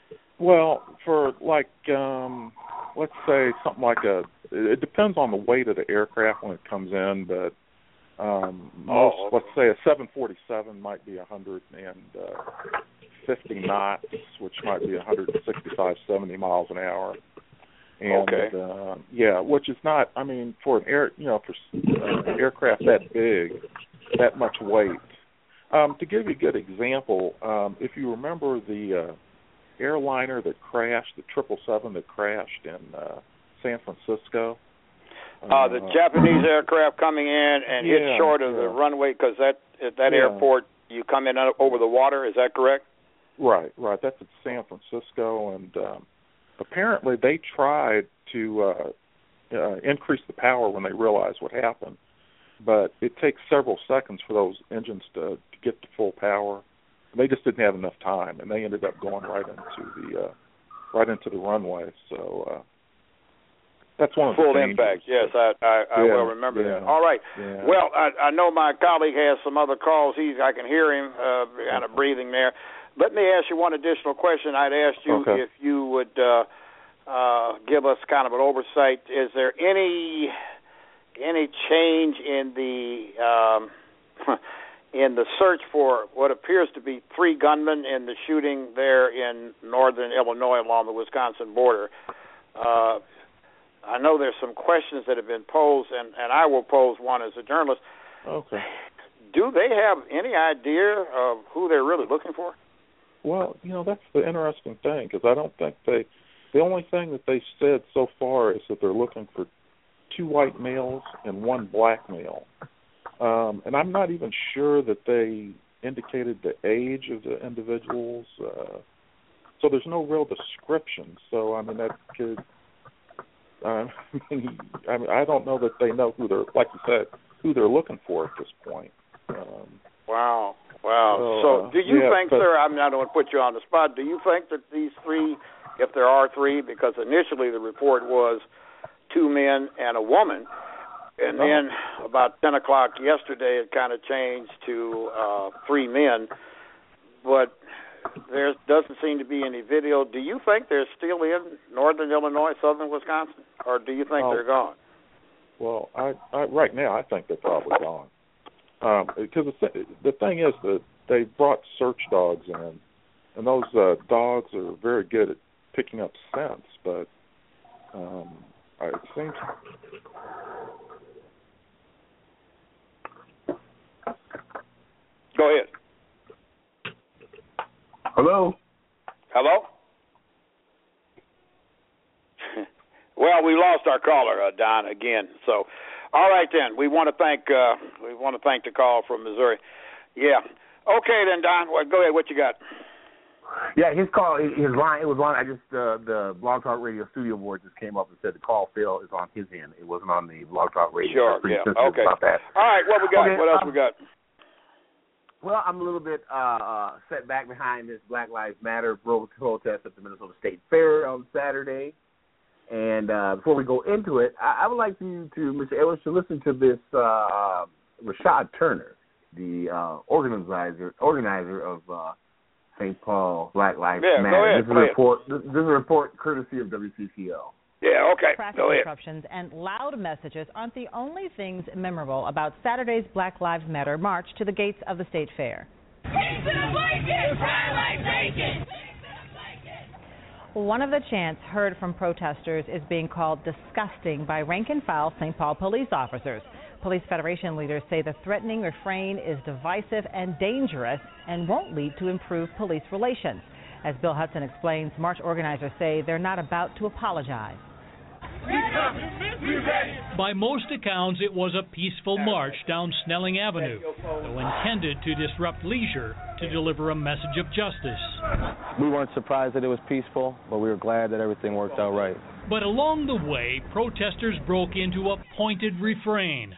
Well, for like, um, let's say something like a, it depends on the weight of the aircraft when it comes in, but um, most, oh, okay. let's say a seven forty-seven might be one hundred fifty knots, which might be one sixty-five, seventy miles an hour. And, okay. Uh, yeah, which is not. I mean, for an air, you know, for uh, an aircraft that big, that much weight. Um, to give you a good example, um, if you remember the uh, airliner that crashed, the triple seven that crashed in uh, San Francisco. Uh, the uh, Japanese aircraft coming in and yeah, hit short of yeah. the runway because that at that yeah. airport you come in over the water. Is that correct? Right, right. That's at San Francisco, and um, apparently they tried to uh, uh, increase the power when they realized what happened, but it takes several seconds for those engines to, to get to full power. They just didn't have enough time, and they ended up going right into the uh, right into the runway. So uh, that's one of the full dangers. impact. Yes, I I, I yeah, will remember yeah, that. All right. Yeah. Well, I, I know my colleague has some other calls. He's I can hear him uh, kind of breathing there. Let me ask you one additional question. I'd asked you okay. if you would uh, uh, give us kind of an oversight. Is there any any change in the um, in the search for what appears to be three gunmen in the shooting there in northern Illinois along the Wisconsin border? Uh, I know there's some questions that have been posed, and, and I will pose one as a journalist. Okay. Do they have any idea of who they're really looking for? Well, you know, that's the interesting thing, because I don't think they, the only thing that they said so far is that they're looking for two white males and one black male. Um, and I'm not even sure that they indicated the age of the individuals. Uh, so there's no real description. So, I mean, that could, uh, I mean, I don't know that they know who they're, like you said, who they're looking for at this point. Um, wow. Wow. So, so uh, do you yeah, think, but, sir, I mean, I don't want to put you on the spot, do you think that these three, if there are three, because initially the report was two men and a woman, and then about ten o'clock yesterday it kind of changed to uh, three men, but there doesn't seem to be any video. Do you think they're still in northern Illinois, southern Wisconsin, or do you think oh, they're gone? Well, I, I right now I think they're probably gone. Um, because the, th- the thing is that they brought search dogs in, and those uh, dogs are very good at picking up scents, but um, it seems... Go ahead. Hello? Hello? Well, we lost our caller, uh, Don, again. So, all right then. We want to thank uh, we want to thank the call from Missouri. Yeah. Okay then, Don. Well, go ahead. What you got? Yeah, his call, his line, it was on. I just uh, the Blog Talk Radio studio board just came up and said the call fail is on his end. It wasn't on the Blog Talk Radio. Sure. Yeah. Okay. About that. All right. What we got? Okay, what else um, we got? Well, I'm a little bit uh, uh, set back behind this Black Lives Matter protest at the Minnesota State Fair on Saturday. And uh, before we go into it, I, I would like you to, Mister Edwards, to listen to this uh, Rashad Turner, the uh, organizer organizer of uh, Saint Paul Black Lives yeah, Matter. Go ahead, this, is go a report, this, this is a report courtesy of W C C O. Yeah, okay. Traffic go ahead. disruptions and loud messages aren't the only things memorable about Saturday's Black Lives Matter march to the gates of the State Fair. One of the chants heard from protesters is being called disgusting by rank-and-file Saint Paul police officers. Police Federation leaders say the threatening refrain is divisive and dangerous and won't lead to improved police relations. As Bill Hudson explains, march organizers say they're not about to apologize. By most accounts, it was a peaceful march down Snelling Avenue, though intended to disrupt leisure to deliver a message of justice. We weren't surprised that it was peaceful, but we were glad that everything worked out right. But along the way, protesters broke into a pointed refrain.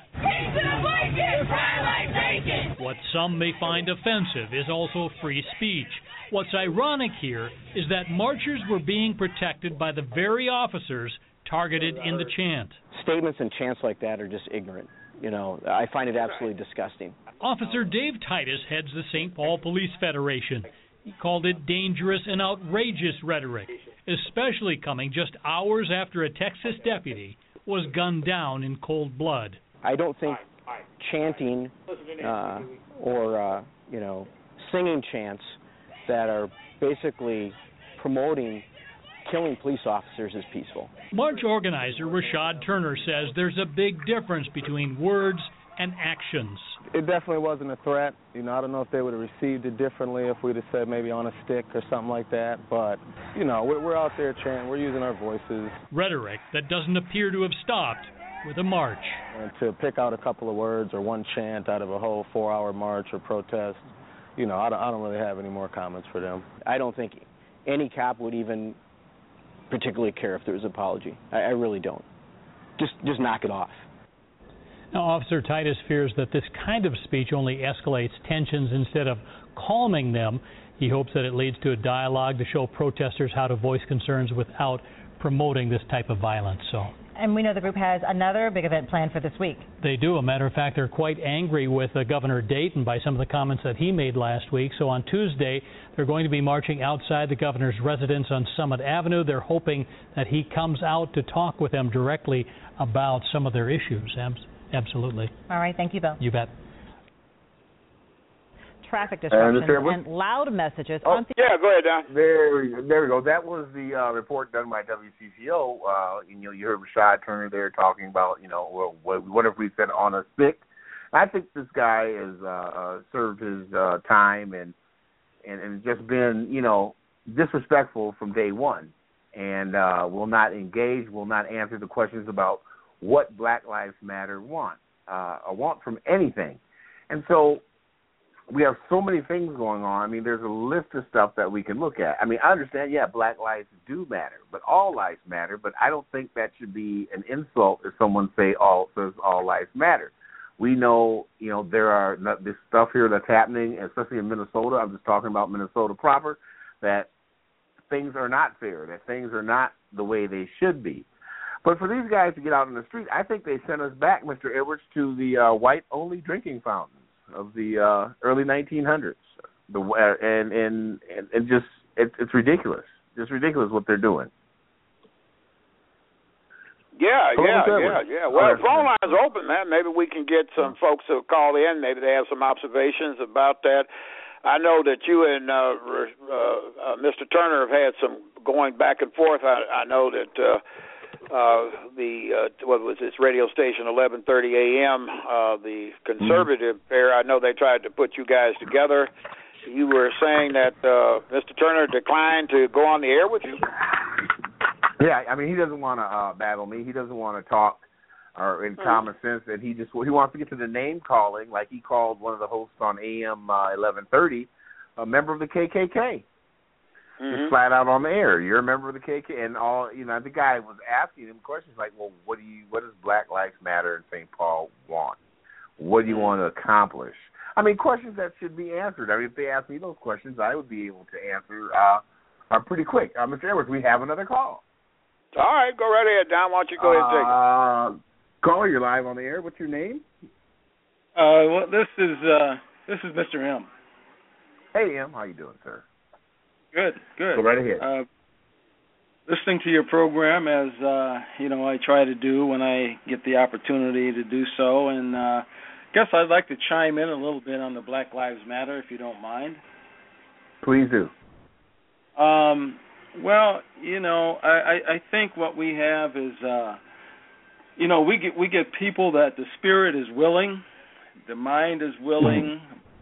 What some may find offensive is also free speech. What's ironic here is that marchers were being protected by the very officers targeted in the chant. Statements and chants like that are just ignorant. You know, I find it absolutely disgusting. Officer Dave Titus heads the Saint Paul Police Federation. He called it dangerous and outrageous rhetoric, especially coming just hours after a Texas deputy was gunned down in cold blood. I don't think chanting uh, or, uh, you know, singing chants that are basically promoting killing police officers is peaceful. March organizer Rashad Turner says there's a big difference between words and actions. It definitely wasn't a threat. You know, I don't know if they would have received it differently if we'd have said maybe on a stick or something like that. But, you know, we're, we're out there chanting. We're using our voices. Rhetoric that doesn't appear to have stopped with a march. And to pick out a couple of words or one chant out of a whole four-hour march or protest, you know, I don't, I don't really have any more comments for them. I don't think any cop would even particularly care if there was an apology. I, I really don't. Just, just knock it off. Now, Officer Titus fears that this kind of speech only escalates tensions instead of calming them. He hopes that it leads to a dialogue to show protesters how to voice concerns without promoting this type of violence. So. And we know the group has another big event planned for this week. They do. A matter of fact, they're quite angry with uh, Governor Dayton by some of the comments that he made last week. So on Tuesday, they're going to be marching outside the governor's residence on Summit Avenue. They're hoping that he comes out to talk with them directly about some of their issues. Absolutely. All right. Thank you, Bill. You bet. Traffic disruptions uh, and loud messages. Oh, on the yeah, go ahead, Don. There, we, there we go. That was the uh, report done by W C C O. Uh, you know, you heard Rashad Turner there talking about, you know, well, what, what if we said on a stick? I think this guy has uh, uh, served his uh, time and, and and just been, you know, disrespectful from day one, and uh, will not engage, will not answer the questions about what Black Lives Matter want, uh, or want from anything. And so we have so many things going on. I mean, there's a list of stuff that we can look at. I mean, I understand, yeah, Black lives do matter, but all lives matter. But I don't think that should be an insult if someone say all says all lives matter. We know, you know, there are this stuff here that's happening, especially in Minnesota. I'm just talking about Minnesota proper, that things are not fair, that things are not the way they should be. But for these guys to get out in the street, I think they sent us back, Mister Edwards, to the uh, white-only drinking fountains of the uh, early nineteen hundreds. The uh, and, and and and just it, it's ridiculous, just ridiculous what they're doing. Yeah, Hello, yeah, Mister yeah, Edwards. yeah. Well, Oh, the phone line's open, man. Maybe we can get some folks to call in. Maybe they have some observations about that. I know that you and uh, uh, uh, Mister Turner have had some going back and forth. I, I know that uh, uh, the uh, what was this radio station, eleven thirty a.m. Uh, the conservative mm-hmm. pair. I know they tried to put you guys together. You were saying that uh, Mister Turner declined to go on the air with you. Yeah, I mean, he doesn't want to uh, battle me. He doesn't want to talk or in mm-hmm. common sense, and he just he wants to get to the name calling, like he called one of the hosts on A M uh, eleven thirty, a member of the K K K. Mm-hmm. Just flat out on the air. You're a member of the K K K, and all you know. The guy was asking him questions like, "Well, what do you? What does Black Lives Matter in Saint Paul want? What do you want to accomplish?" I mean, questions that should be answered. I mean, if they asked me those questions, I would be able to answer uh, uh, pretty quick. Uh, Mister Edwards, we have another call. All right, go right ahead, Don. Why don't you go ahead and take it? Uh, caller, you're live on the air. What's your name? Uh, well, this is uh, this is Mister M. Hey, M. How you doing, sir? Good, good. Go right ahead. Uh, listening to your program, as uh, you know, I try to do when I get the opportunity to do so, and uh, I guess I'd like to chime in a little bit on the Black Lives Matter, if you don't mind. Please do. Um, well, you know, I, I, I think what we have is, uh, you know, we get we get people that the spirit is willing, the mind is willing.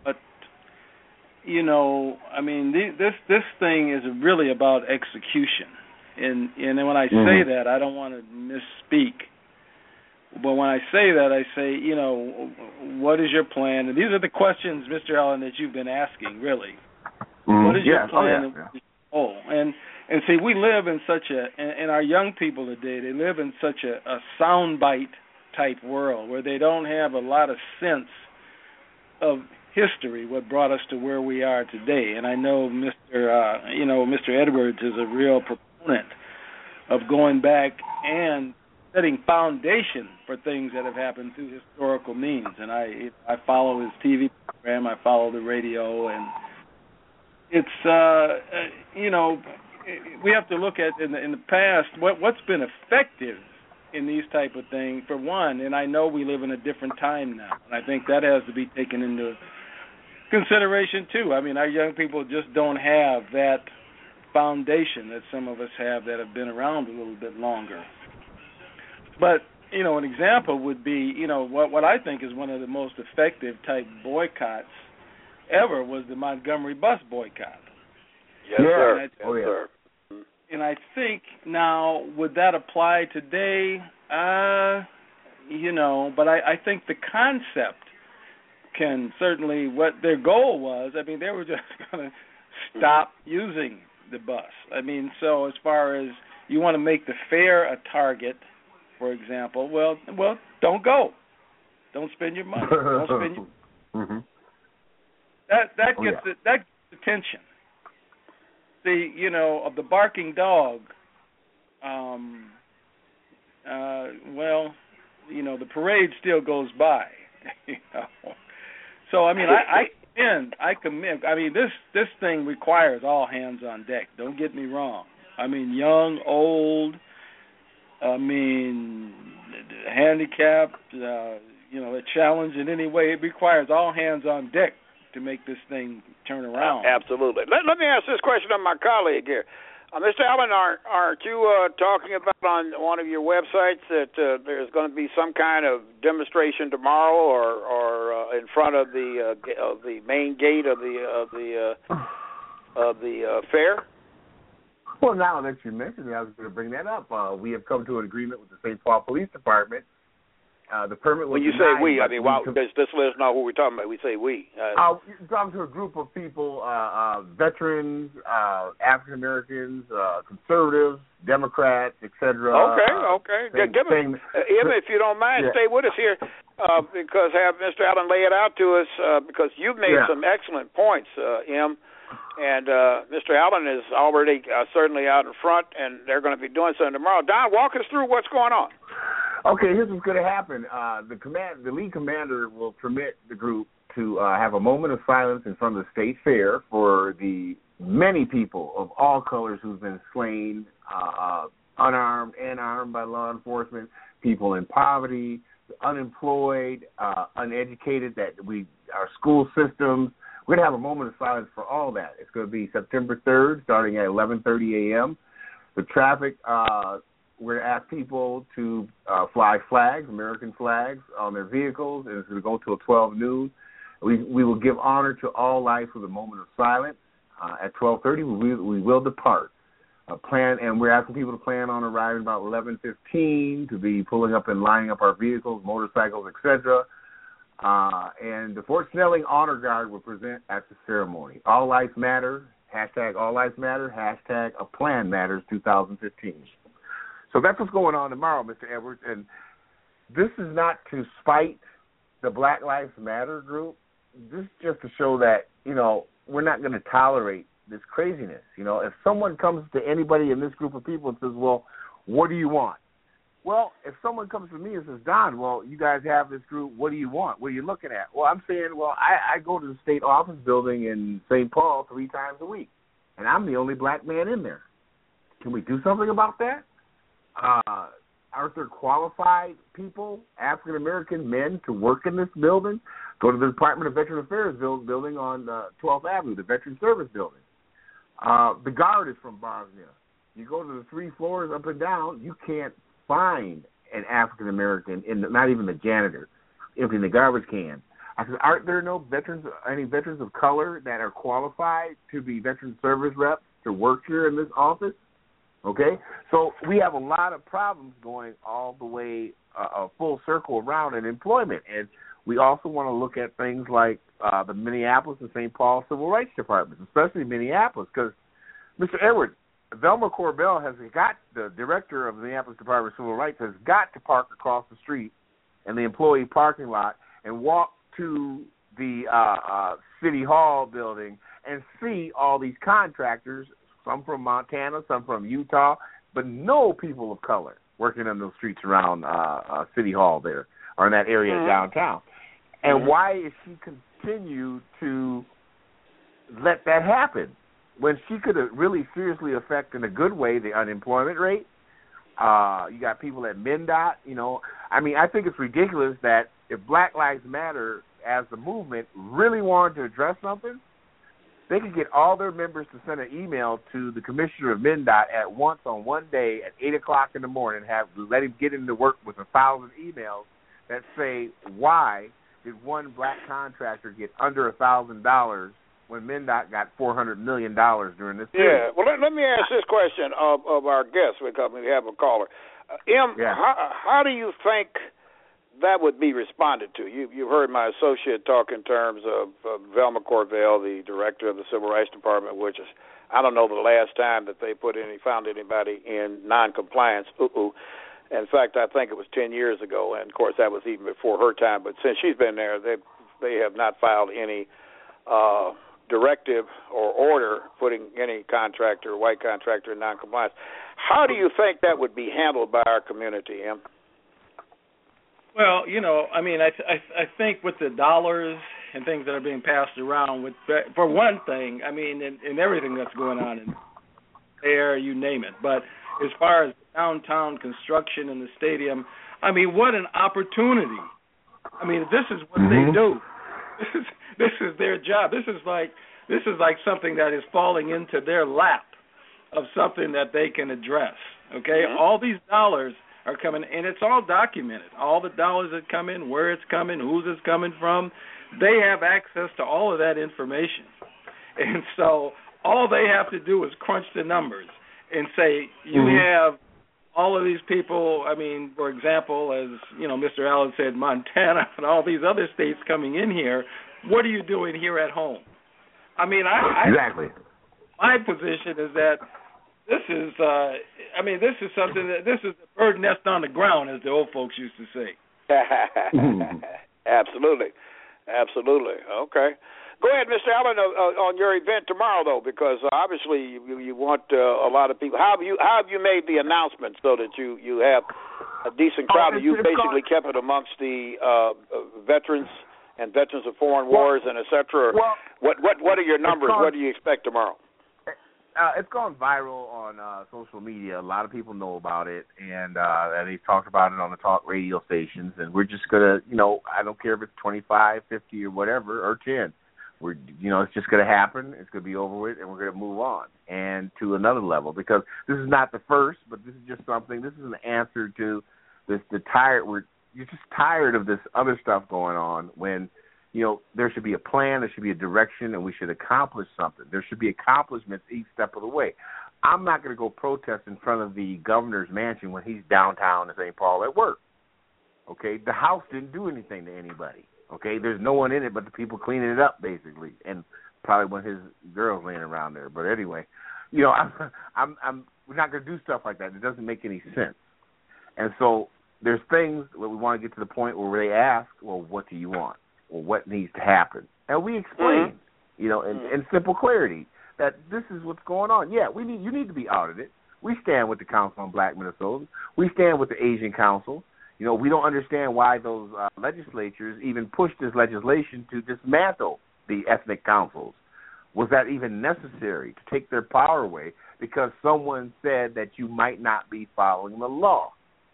You know, I mean, this this thing is really about execution, and and when I say mm-hmm. that, I don't want to misspeak. But when I say that, I say, you know, what is your plan? And these are the questions, Mister Allen, that you've been asking, really. Mm-hmm. What is yeah. your plan? Oh, yeah. Yeah. Oh, and and see, we live in such a, and, and our young people today, they live in such a, a soundbite type world where they don't have a lot of sense of history, what brought us to where we are today. And I know Mister Uh, you know, Mister Edwards is a real proponent of going back and setting foundation for things that have happened through historical means. And I I follow his T V program, I follow the radio, and it's uh, you know, we have to look at in the, in the past what what's been effective in these type of things. For one, and I know we live in a different time now, and I think that has to be taken into consideration too. I mean, our young people just don't have that foundation that some of us have that have been around a little bit longer. But, you know, an example would be, you know, what what I think is one of the most effective type boycotts ever was the Montgomery bus boycott. Yes, yeah. sir. I, Yes, oh, yeah. sir. And I think now, would that apply today? Uh, you know, but I, I think the concept can certainly, what their goal was, I mean, they were just going to stop using the bus. I mean, so as far as you want to make the fare a target, for example, well, well, don't go. Don't spend your money. Don't spend your mm-hmm. That that Oh, gets yeah. it, that gets attention. The you know of the barking dog. Um. Uh. Well, you know the parade still goes by. You know. So I mean I, I commend I commend I mean this this thing requires all hands on deck. Don't get me wrong. I mean young, old. I mean handicapped. Uh, you know, a challenge in any way. It requires all hands on deck to make this thing turn around. Uh, absolutely. Let, let me ask this question of my colleague here. Uh, Mister Allen, aren't, aren't you uh, talking about on one of your websites that uh, there's going to be some kind of demonstration tomorrow, or, or uh, in front of the uh, of the main gate of the of the uh, of the uh, fair? Well, now that you mentioned it, I was going to bring that up. Uh, we have come to an agreement with the Saint Paul Police Department. Uh, the permit was When you denied, say we, I mean, we wow, com- just, just let us know who we're talking about. We say we. Uh, Uh, you're talking to a group of people, uh, uh, veterans, uh, African Americans, uh, conservatives, Democrats, et cetera. okay, uh, okay. Same, Give us, same, uh, Em, if you don't mind, yeah. stay with us here, uh, because have Mister Allen lay it out to us, uh, because you've made Yeah. some excellent points, uh, Em, and uh, Mister Allen is already uh, certainly out in front, and they're going to be doing something tomorrow. Don, walk us through what's going on. Okay, here's what's going to happen. Uh, the command, the lead commander will permit the group to uh, have a moment of silence in front of the state fair for the many people of all colors who've been slain, uh, uh, unarmed and armed by law enforcement, people in poverty, unemployed, uh, uneducated, that we, our school systems. We're going to have a moment of silence for all that. It's going to be September third, starting at eleven thirty a.m. The traffic, uh, we're going to ask people to uh, fly flags, American flags, on their vehicles, and it's going to go till twelve noon. We we will give honor to all life with a moment of silence. Uh, at twelve thirty, we, we will depart. Uh, plan, and we're asking people to plan on arriving about eleven fifteen to be pulling up and lining up our vehicles, motorcycles, et cetera. Uh, and the Fort Snelling Honor Guard will present at the ceremony. All Lives Matter, hashtag All Lives Matter, hashtag A Plan Matters twenty fifteen. So that's what's going on tomorrow, Mister Edwards. And this is not to spite the Black Lives Matter group. This is just to show that, you know, we're not going to tolerate this craziness. You know, if someone comes to anybody in this group of people and says, well, what do you want? Well, if someone comes to me and says, Don, well, you guys have this group, what do you want? What are you looking at? Well, I'm saying, well, I, I go to the state office building in Saint Paul three times a week, and I'm the only black man in there. Can we do something about that? Uh, aren't there qualified people, African-American men, to work in this building? Go to the Department of Veteran Affairs building on uh, twelfth Avenue, the Veteran Service Building. Uh, the Guard is from Bosnia. You go to the three floors up and down, you can't find an African American, in the, not even the janitor, emptying the garbage can. I said, aren't there no veterans, any veterans of color that are qualified to be veteran service reps to work here in this office? Okay, so we have a lot of problems going all the way uh, a full circle around in employment, and we also want to look at things like uh, the Minneapolis and Saint Paul Civil Rights Departments, especially Minneapolis, because Mister Edwards, Velma Corbell has got, the director of the Minneapolis Department of Civil Rights, has got to park across the street in the employee parking lot and walk to the uh, uh, City Hall building and see all these contractors, some from Montana, some from Utah, but no people of color working in those streets around uh, uh, City Hall there or in that area mm-hmm. downtown. And mm-hmm. why is she continue to let that happen when she could really seriously affect in a good way the unemployment rate? Uh, you got people at MnDOT, you know. I mean, I think it's ridiculous that if Black Lives Matter as the movement really wanted to address something, they could get all their members to send an email to the commissioner of MnDOT at once on one day at eight o'clock in the morning, have let him get into work with a thousand emails that say, why did one black contractor get under a thousand dollars when MnDOT got four hundred million dollars during this period? Yeah, well, let, let me ask this question of, of our guests, because we have a caller. Uh, M, yeah. how, how do you think that would be responded to? You, you've heard my associate talk in terms of, of Velma Corvell, the director of the Civil Rights Department, which is, I don't know the last time that they put any, found anybody in noncompliance. Ooh-ooh. In fact, I think it was ten years ago, and, of course, that was even before her time. But since she's been there, they they have not filed any uh, directive or order putting any contractor, white contractor, in noncompliance. How do you think that would be handled by our community, Em? Well, you know, I mean, I, th- I, I think with the dollars and things that are being passed around, with for one thing, I mean, in, in everything that's going on in air, you name it. But as far as downtown construction and the stadium, I mean, what an opportunity. I mean, this is what mm-hmm. they do. This is this is their job. This is like this is like something that is falling into their lap of something that they can address. Okay, mm-hmm. all these dollars are coming, and it's all documented. All the dollars that come in, where it's coming, who's it's coming from, they have access to all of that information. And so all they have to do is crunch the numbers and say, you mm-hmm. have all of these people, I mean, for example, as, you know, Mister Allen said, Montana and all these other states coming in here, what are you doing here at home? I mean, I... Exactly. I, my position is that this is, uh, I mean, this is something that, this is a bird nest on the ground, as the old folks used to say. Absolutely. Absolutely. Okay. Go ahead, Mister Allen, uh, on your event tomorrow, though, because obviously you, you want uh, a lot of people. How have you how have you made the announcement so that you, you have a decent crowd? Oh, you basically gone. kept it amongst the uh, veterans and veterans of foreign wars well, and et cetera. Well, what what what are your numbers? Gone, what do you expect tomorrow? Uh, it's gone viral on uh, social media. A lot of people know about it, and uh, they've talked about it on the talk radio stations. And we're just gonna, you know, I don't care if it's twenty-five, fifty, or whatever, or ten. We're, you know, it's just going to happen. It's going to be over with, and we're going to move on and to another level, because this is not the first, but this is just something. This is an answer to this. The tired. We're you're just tired of this other stuff going on. When, you know, there should be a plan, there should be a direction, and we should accomplish something. There should be accomplishments each step of the way. I'm not going to go protest in front of the governor's mansion when he's downtown in Saint Paul at work. Okay, the house didn't do anything to anybody. Okay, there's no one in it but the people cleaning it up, basically, and probably one of his girls laying around there. But anyway, you know, I'm, I'm, I'm we're not going to do stuff like that. It doesn't make any sense. And so there's things where we want to get to the point where they ask, well, what do you want? Or what needs to happen? And we explain, mm-hmm. you know, in, in simple clarity that this is what's going on. Yeah, we need you need to be audited. We stand with the Council on Black Minnesotans. We stand with the Asian Council. You know, we don't understand why those uh, legislatures even pushed this legislation to dismantle the ethnic councils. Was that even necessary, to take their power away because someone said that you might not be following the law?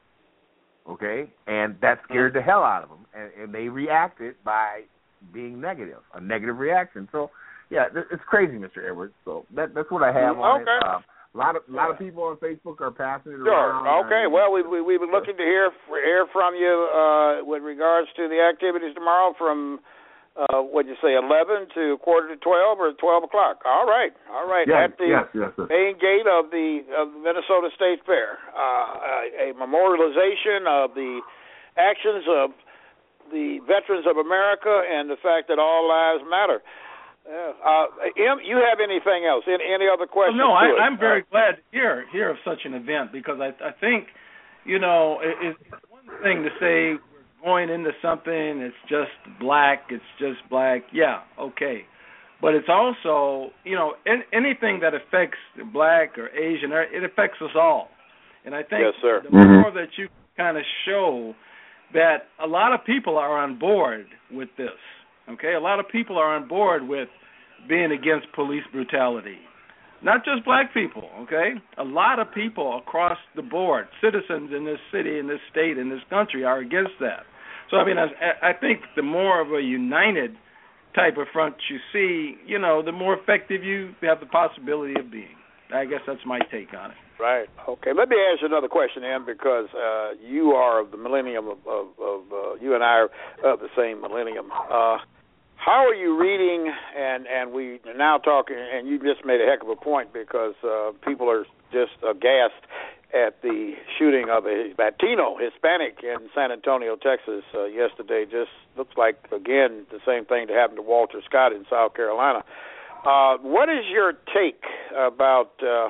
Okay? And that scared the hell out of them, and, and they reacted by being negative, a negative reaction. So, yeah, it's crazy, Mister Edwards. So that, that's what I have on okay. it. Uh, A lot of a lot of people on Facebook are passing it sure. around. Okay. And, well, we we we've been looking to hear hear from you uh, with regards to the activities tomorrow from uh, what did you say, eleven to quarter to twelve or twelve o'clock. All right. All right. Yes, At the yes, yes, yes. main gate of the of the Minnesota State Fair, uh, a, a memorialization of the actions of the veterans of America and the fact that all lives matter. Yeah. Uh, Em, you have anything else? Any, any other questions? Well, no, I, I'm very uh, glad to hear hear of such an event, because I, I think, you know, it, it's one thing to say we're going into something, it's just black, it's just black. Yeah, okay. But it's also, you know, in, anything that affects black or Asian, it affects us all. And I think yes, sir. the mm-hmm. more that you kind of show that a lot of people are on board with this. Okay, a lot of people are on board with being against police brutality. Not just black people, okay? A lot of people across the board, citizens in this city, in this state, in this country are against that. So, I mean, I, I think the more of a united type of front you see, you know, the more effective you have the possibility of being. I guess that's my take on it. Right. Okay. Let me ask you another question, Em, because uh, you are of the millennium of, of, of uh, you and I are of the same millennium. Uh, how are you reading? And and we are now talking, and you just made a heck of a point because uh, people are just aghast at the shooting of a Latino Hispanic in San Antonio, Texas, uh, yesterday. Just looks like again the same thing that happened to Walter Scott in South Carolina. Uh, what is your take about uh,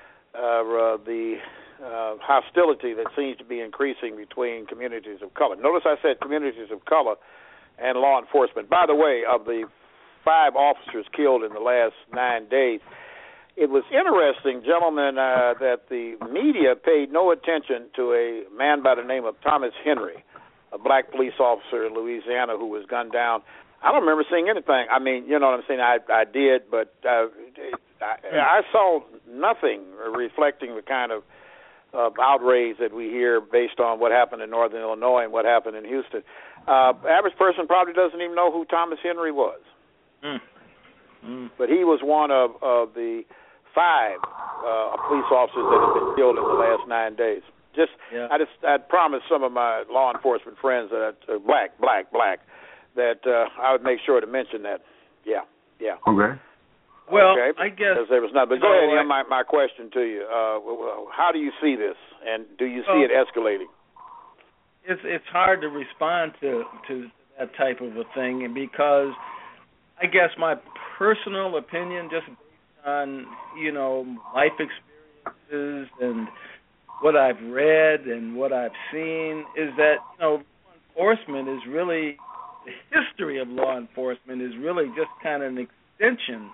uh, the uh, hostility that seems to be increasing between communities of color? Notice I said communities of color and law enforcement. By the way, of the five officers killed in the last nine days, it was interesting, gentlemen, uh, that the media paid no attention to a man by the name of Thomas Henry, a black police officer in Louisiana who was gunned down. I don't remember seeing anything. I mean, you know what I'm saying? I, I did, but uh, I, I saw nothing reflecting the kind of uh, outrage that we hear based on what happened in Northern Illinois and what happened in Houston. Uh, average person probably doesn't even know who Thomas Henry was. Mm. Mm. But he was one of, of the five uh, police officers that have been killed in the last nine days. Just, yeah. I just, I promised some of my law enforcement friends that uh, black, black, black. that uh, I would make sure to mention that. Yeah, yeah. Okay. Well, okay. I guess there was not. But go know, ahead, Ian. My my question to you: uh, how do you see this, and do you see well, it escalating? It's it's hard to respond to to that type of a thing because I guess my personal opinion, just based on you know life experiences and what I've read and what I've seen, is that you know law enforcement is really the history of law enforcement is really just kind of an extension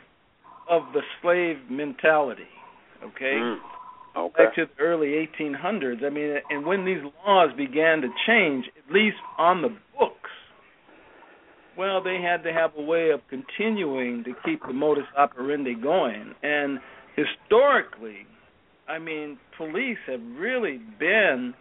of the slave mentality, okay? Mm. Okay. Back to the early eighteen hundreds. I mean, and when these laws began to change, at least on the books, well, they had to have a way of continuing to keep the modus operandi going. And historically, I mean, police have really been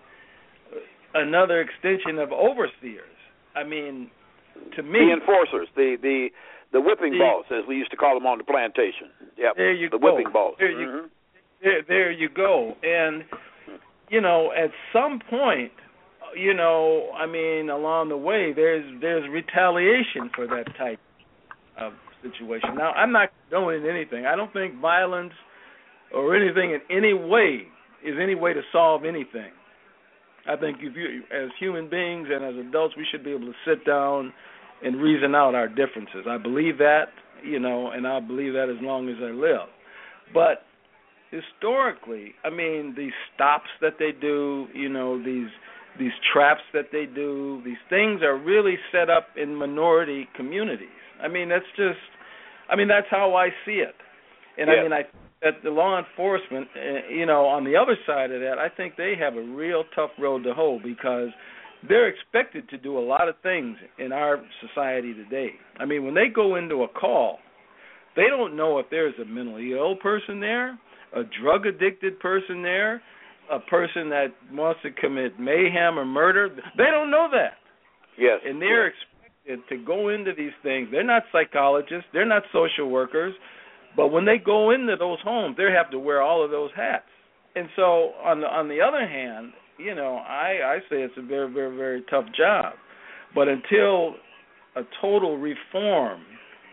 another extension of overseers. I mean, to me, the enforcers, the the, the whipping the, balls, as we used to call them on the plantation. Yep, there you the go. whipping balls. There you, mm-hmm. there, there you go. And you know, at some point, you know, I mean, along the way, there's there's retaliation for that type of situation. Now, I'm not condoning anything. I don't think violence or anything in any way is any way to solve anything. I think if you, as human beings and as adults, we should be able to sit down and reason out our differences. I believe that, you know, and I'll believe that as long as I live. But historically, I mean, these stops that they do, you know, these these traps that they do, these things are really set up in minority communities. I mean, that's just, I mean, that's how I see it. And yeah. I mean, I that the law enforcement, uh, you know, on the other side of that, I think they have a real tough road to hoe because they're expected to do a lot of things in our society today. I mean, when they go into a call, they don't know if there's a mentally ill person there, a drug-addicted person there, a person that wants to commit mayhem or murder. They don't know that. Yes. And they're yes. expected to go into these things. They're not psychologists. They're not social workers. But when they go into those homes, they have to wear all of those hats. And so, on the on the other hand, you know, I, I say it's a very, very, very tough job. But until a total reform,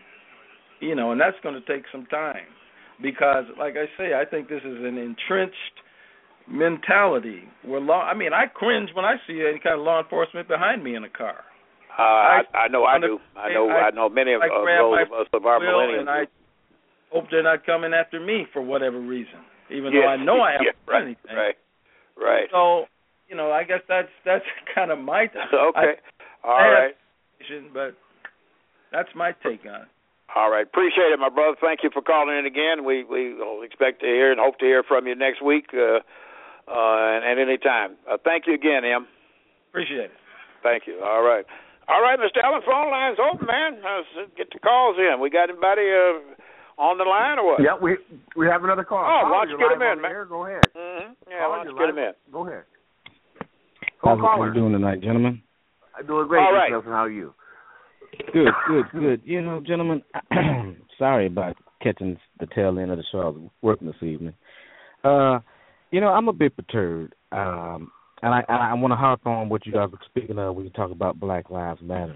you know, and that's going to take some time. Because, like I say, I think this is an entrenched mentality. Where law, I mean, I cringe when I see any kind of law enforcement behind me in a car. Uh, I, I know I do. I know I, I know many of, I of those of us of our millennials. And I hope they're not coming after me for whatever reason, even yes. though I know I haven't yeah, done right, anything. Right, right. So, you know, I guess that's that's kind of my okay. I, All I right. Have, but that's my take on it. All right, appreciate it, my brother. Thank you for calling in again. We we expect to hear and hope to hear from you next week, uh, uh, and at any time. Uh, thank you again, Em. Appreciate it. Thank you. All right, all right, Mister Allen. Phone line's open, man. Uh, get the calls in. We got anybody uh, on the line or what? Yeah, we we have another call. Oh, Call why don't you get him in, man? Air. Go ahead. Mm-hmm. Yeah, Call why don't you live. get him in? Go ahead. How's it doing tonight, gentlemen? I'm doing great. All right. Yourself, and how are you? Good, good, good. You know, gentlemen, sorry about catching the tail end of the show. I was working this evening. Uh, you know, I'm a bit perturbed, um, and I, I want to harp on what you guys were speaking of when you talk about Black Lives Matter.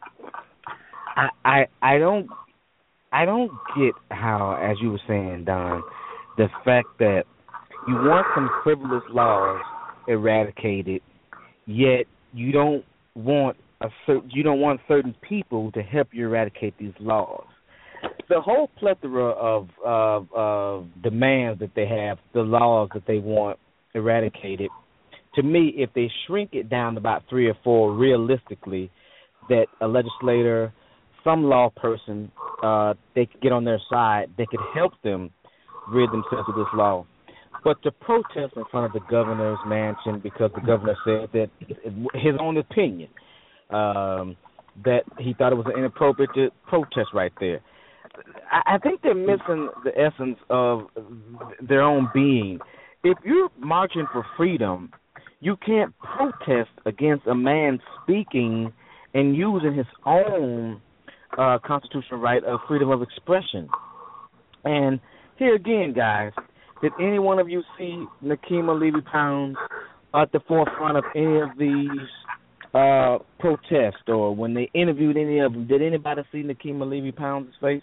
I, I, I don't, I don't get how, as you were saying, Don, the fact that you want some frivolous laws eradicated, yet you don't want a certain, you don't want certain people to help you eradicate these laws. The whole plethora of, of, of demands that they have, the laws that they want eradicated, to me, if they shrink it down to about three or four realistically, that a legislator, some law person, uh, they could get on their side, they could help them rid themselves of this law. But to protest in front of the governor's mansion because the governor said that his own opinion, um, that he thought it was an inappropriate to protest right there. I, I think they're missing the essence of their own being. If you're marching for freedom, you can't protest against a man speaking and using his own uh, constitutional right of freedom of expression. And here again, guys, did any one of you see Nakima Levy-Pounds at the forefront of any of these uh, protests, or when they interviewed any of them? Did anybody see Nakima Levy-Pounds' face?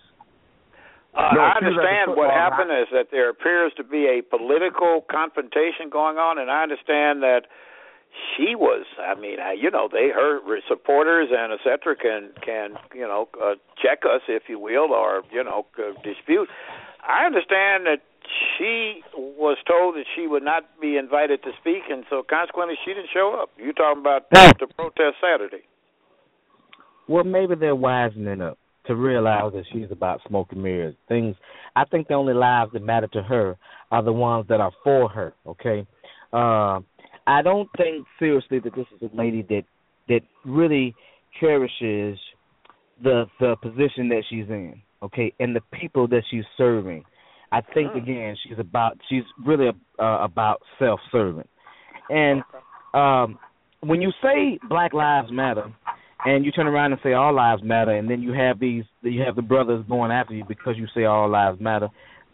Uh, no, I understand what happened is that there appears to be a political confrontation going on, and I understand that she was, I mean, you know, they, her supporters and et cetera can, can you know, uh, check us, if you will, or, you know, uh, dispute. I understand that she was told that she would not be invited to speak, and so consequently she didn't show up. You're talking about the protest Saturday. Well, maybe they're wisening up to realize that she's about smoke and mirrors. Things, I think the only lives that matter to her are the ones that are for her, okay? Uh, I don't think seriously that this is a lady that, that really cherishes the the position that she's in, okay, and the people that she's serving. I think, again, she's about she's really uh, about self-serving. And um, when you say Black Lives Matter, and you turn around and say all lives matter, and then you have these, you have the brothers going after you because you say all lives matter.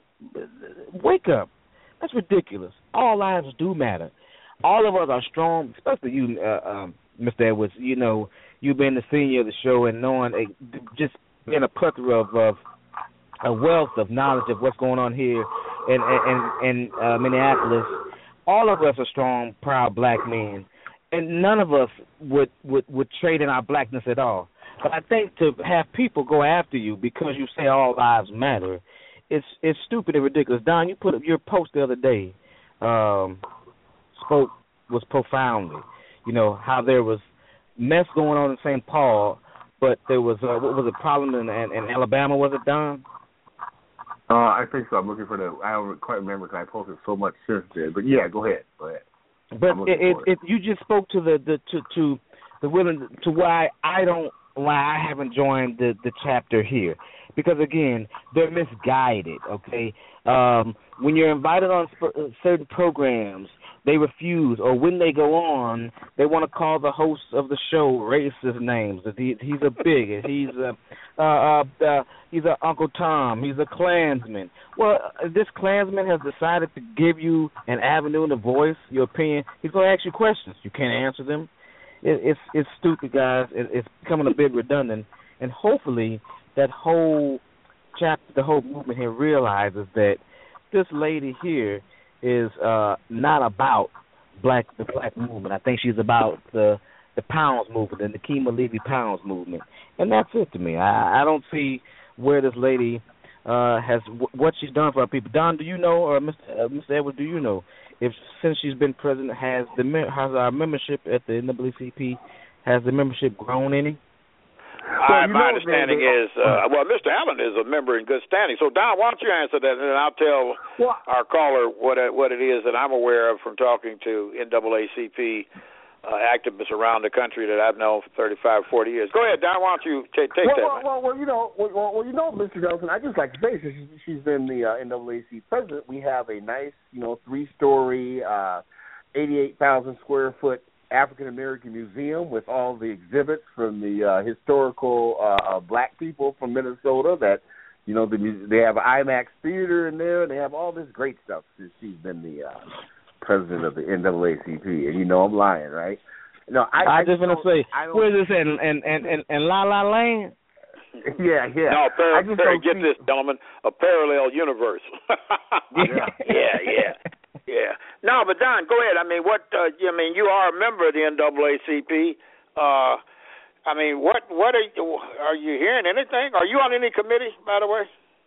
Wake up! That's ridiculous. All lives do matter. All of us are strong, especially you, uh, um, Mister Edwards. You know, you being the senior of the show and knowing a, just being a plethora of, of a wealth of knowledge of what's going on here in in, in uh, Minneapolis. All of us are strong, proud black men. And none of us would, would, would trade in our blackness at all. But I think to have people go after you because you say all lives matter, it's it's stupid and ridiculous. Don, you put up your post the other day, um, spoke was profoundly. You know, how there was mess going on in Saint Paul, but there was, uh, what was the problem in, in, in Alabama, was it, Don? Uh, I think so. I'm looking for the, I don't quite remember because I posted so much since then. But yeah, go ahead. Go ahead. But it, it, it, you just spoke to the, the to, to the women to why I don't why I haven't joined the, the chapter here, because again they're misguided. Okay, um, when you're invited on sp- certain programs, they refuse, or when they go on, they want to call the host of the show racist names. That he, he's a bigot. He's a uh, uh, uh, he's a Uncle Tom. He's a Klansman. Well, this Klansman has decided to give you an avenue and a voice, your opinion. He's going to ask you questions. You can't answer them. It, it's it's stupid, guys. It, it's becoming a bit redundant, and hopefully that whole chapter, the whole movement here realizes that this lady here is uh, not about black the black movement. I think she's about the the Pounds movement and the Nakima Levy-Pounds movement, and that's it to me. I, I don't see where this lady uh, has w- what she's done for our people. Don, do you know, or Mister Uh, Mister Edwards, do you know if since she's been president has the has our membership at the N double A C P has the membership grown any? I, well, my understanding is, uh, well, Mister Allen is a member in good standing. So, Don, why don't you answer that, and then I'll tell well, our caller what it, what it is that I'm aware of from talking to N double A C P uh, activists around the country that I've known for thirty-five, forty years. Go ahead, Don. Why don't you t- take well, that? Well, well, well, you know, well, well, you know, Mister Johnson, I just like to say, she's, she's been the uh, N double A C P president. We have a nice, you know, three-story, uh, eighty-eight thousand square foot African American Museum with all the exhibits from the uh, historical uh, black people from Minnesota. That you know, the, they have IMAX theater in there. They have all this great stuff since she's been the uh, president of the N double A C P. And you know, I'm lying, right? No, I, I, I just want to say, where is this in in in in, in La La Land? Yeah, yeah. No, par- I just par- don't get see... this, gentlemen, a parallel universe. yeah, yeah, yeah, yeah. No, but Don, go ahead. I mean, what? Uh, I mean, you are a member of the N double A C P. Uh, I mean, what? What are you? Are you hearing anything? Are you on any committee, by the way?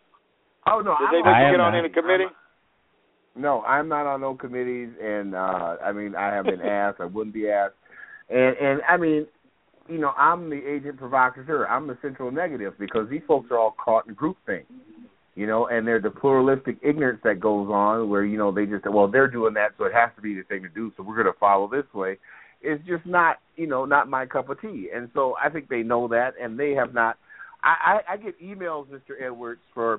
Oh no, Did I'm they let you get on not. any committee? I'm, no, I'm not on no committees, and uh, I mean, I have been asked. I wouldn't be asked, and and I mean. You know, I'm the agent provocateur. I'm the central negative because these folks are all caught in groupthink, you know, and they're the pluralistic ignorance that goes on where, you know, they just, well, they're doing that, so it has to be the thing to do, so we're going to follow this way. It's just not, you know, not my cup of tea. And so I think they know that, and they have not. I, I, I get emails, Mister Edwards, for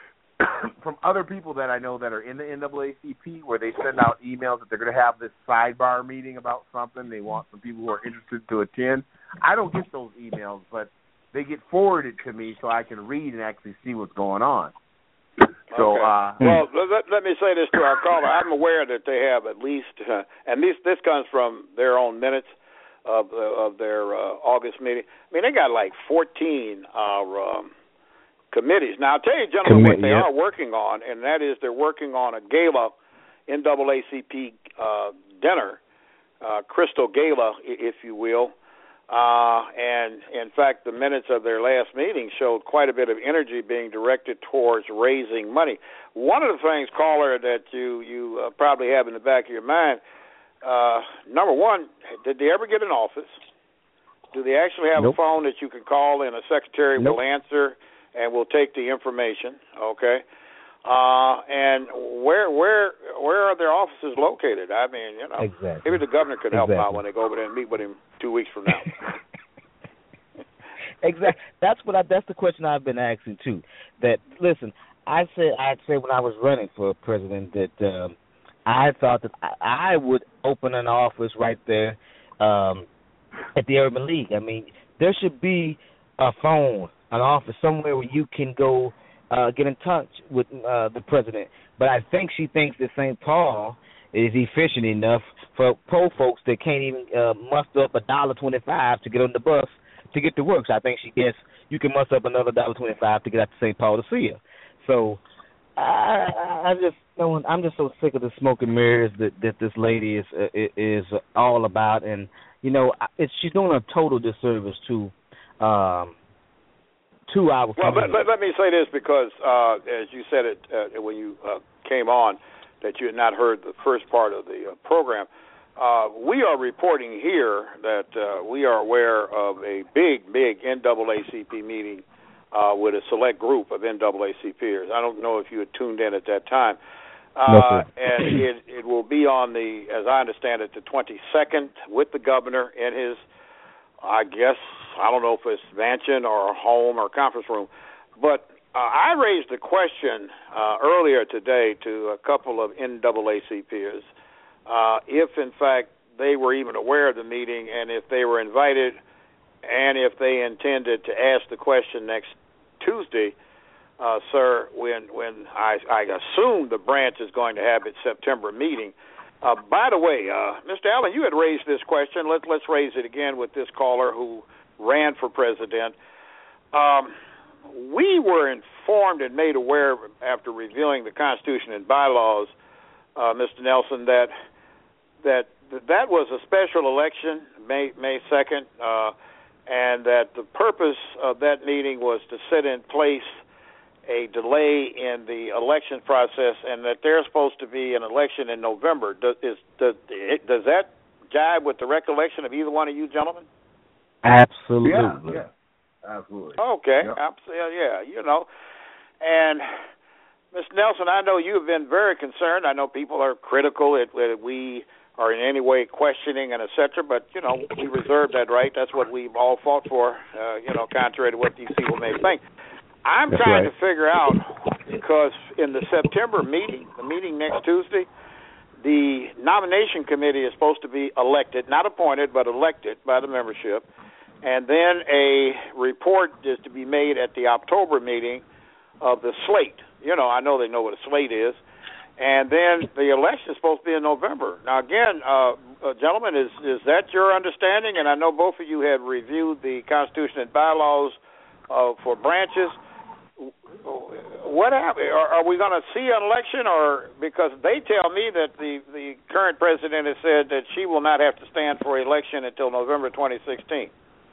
from other people that I know that are in the N double A C P where they send out emails that they're going to have this sidebar meeting about something. They want some people who are interested to attend. I don't get those emails, but they get forwarded to me so I can read and actually see what's going on. So, okay. uh, well, let, let me say this to our caller. I'm aware that they have at least, uh, and this this comes from their own minutes of uh, of their uh, August meeting. I mean, they got like fourteen uh, um, committees. Now, I'll tell you, gentlemen, Commit, what they yeah. are working on, and that is they're working on a gala, N double A C P uh, dinner, uh, Crystal Gala, if you will. Uh, and, in fact, the minutes of their last meeting showed quite a bit of energy being directed towards raising money. One of the things, caller, that you, you uh, probably have in the back of your mind, uh, number one, did they ever get an office? Do they actually have Nope. a phone that you can call and a secretary Nope. will answer and will take the information? Okay. Uh, and where where where are their offices located? I mean, you know, Exactly. maybe the governor could help Exactly. out when they go over there and meet with him two weeks from now. Exactly. That's what I. That's the question I've been asking too. That listen, I said I'd say when I was running for president that um, I thought that I, I would open an office right there um, at the Urban League. I mean, there should be a phone, an office somewhere where you can go. Uh, get in touch with uh, the president. But I think she thinks that Saint Paul is efficient enough for poor folks that can't even uh, muster up a dollar twenty-five to get on the bus to get to work. So I think she guess you can muster up another dollar twenty-five to get out to Saint Paul to see her. So I, I just, I'm just so sick of the smoke and mirrors that, that this lady is uh, is all about, and you know, it's, she's doing a total disservice to. Um, Two hours. Well, but, but let me say this because, uh, as you said it uh, when you uh, came on, that you had not heard the first part of the uh, program. Uh, we are reporting here that uh, we are aware of a big, big N double A C P meeting uh, with a select group of N double A C Pers. I don't know if you had tuned in at that time. Uh, no, and it, it will be on the, as I understand it, the twenty-second with the governor in his, I guess, I don't know if it's mansion or home or conference room, but uh, I raised a question uh, earlier today to a couple of N double A C Pers uh, if, in fact, they were even aware of the meeting and if they were invited and if they intended to ask the question next Tuesday, uh, sir, when when I, I assume the branch is going to have its September meeting. Uh, by the way, uh, Mister Allen, you had raised this question. Let's let's raise it again with this caller who ran for president. Um, we were informed and made aware after reviewing the Constitution and bylaws, uh, Mister Nelson, that that that was a special election, May May second, uh, and that the purpose of that meeting was to set in place a delay in the election process, and that there's supposed to be an election in November. Does is does, does that jive with the recollection of either one of you gentlemen? Absolutely. Yeah, yeah. Absolutely. Okay. Yep. Absolutely. Yeah, you know. And Mister Nelson, I know you've been very concerned. I know people are critical that we are in any way questioning and et cetera, but, you know, we reserve that right. That's what we've all fought for, uh, you know, contrary to what these people may think. I'm That's trying right. to figure out, because in the September meeting, the meeting next Tuesday, the nomination committee is supposed to be elected, not appointed, but elected by the membership, and then a report is to be made at the October meeting of the slate. You know, I know they know what a slate is. And then the election is supposed to be in November. Now, again, uh, uh, gentlemen, is is that your understanding? And I know both of you have reviewed the Constitution and bylaws uh, for branches. What happened? Are, are we going to see an election? Or because they tell me that the, the current president has said that she will not have to stand for election until November twenty sixteen.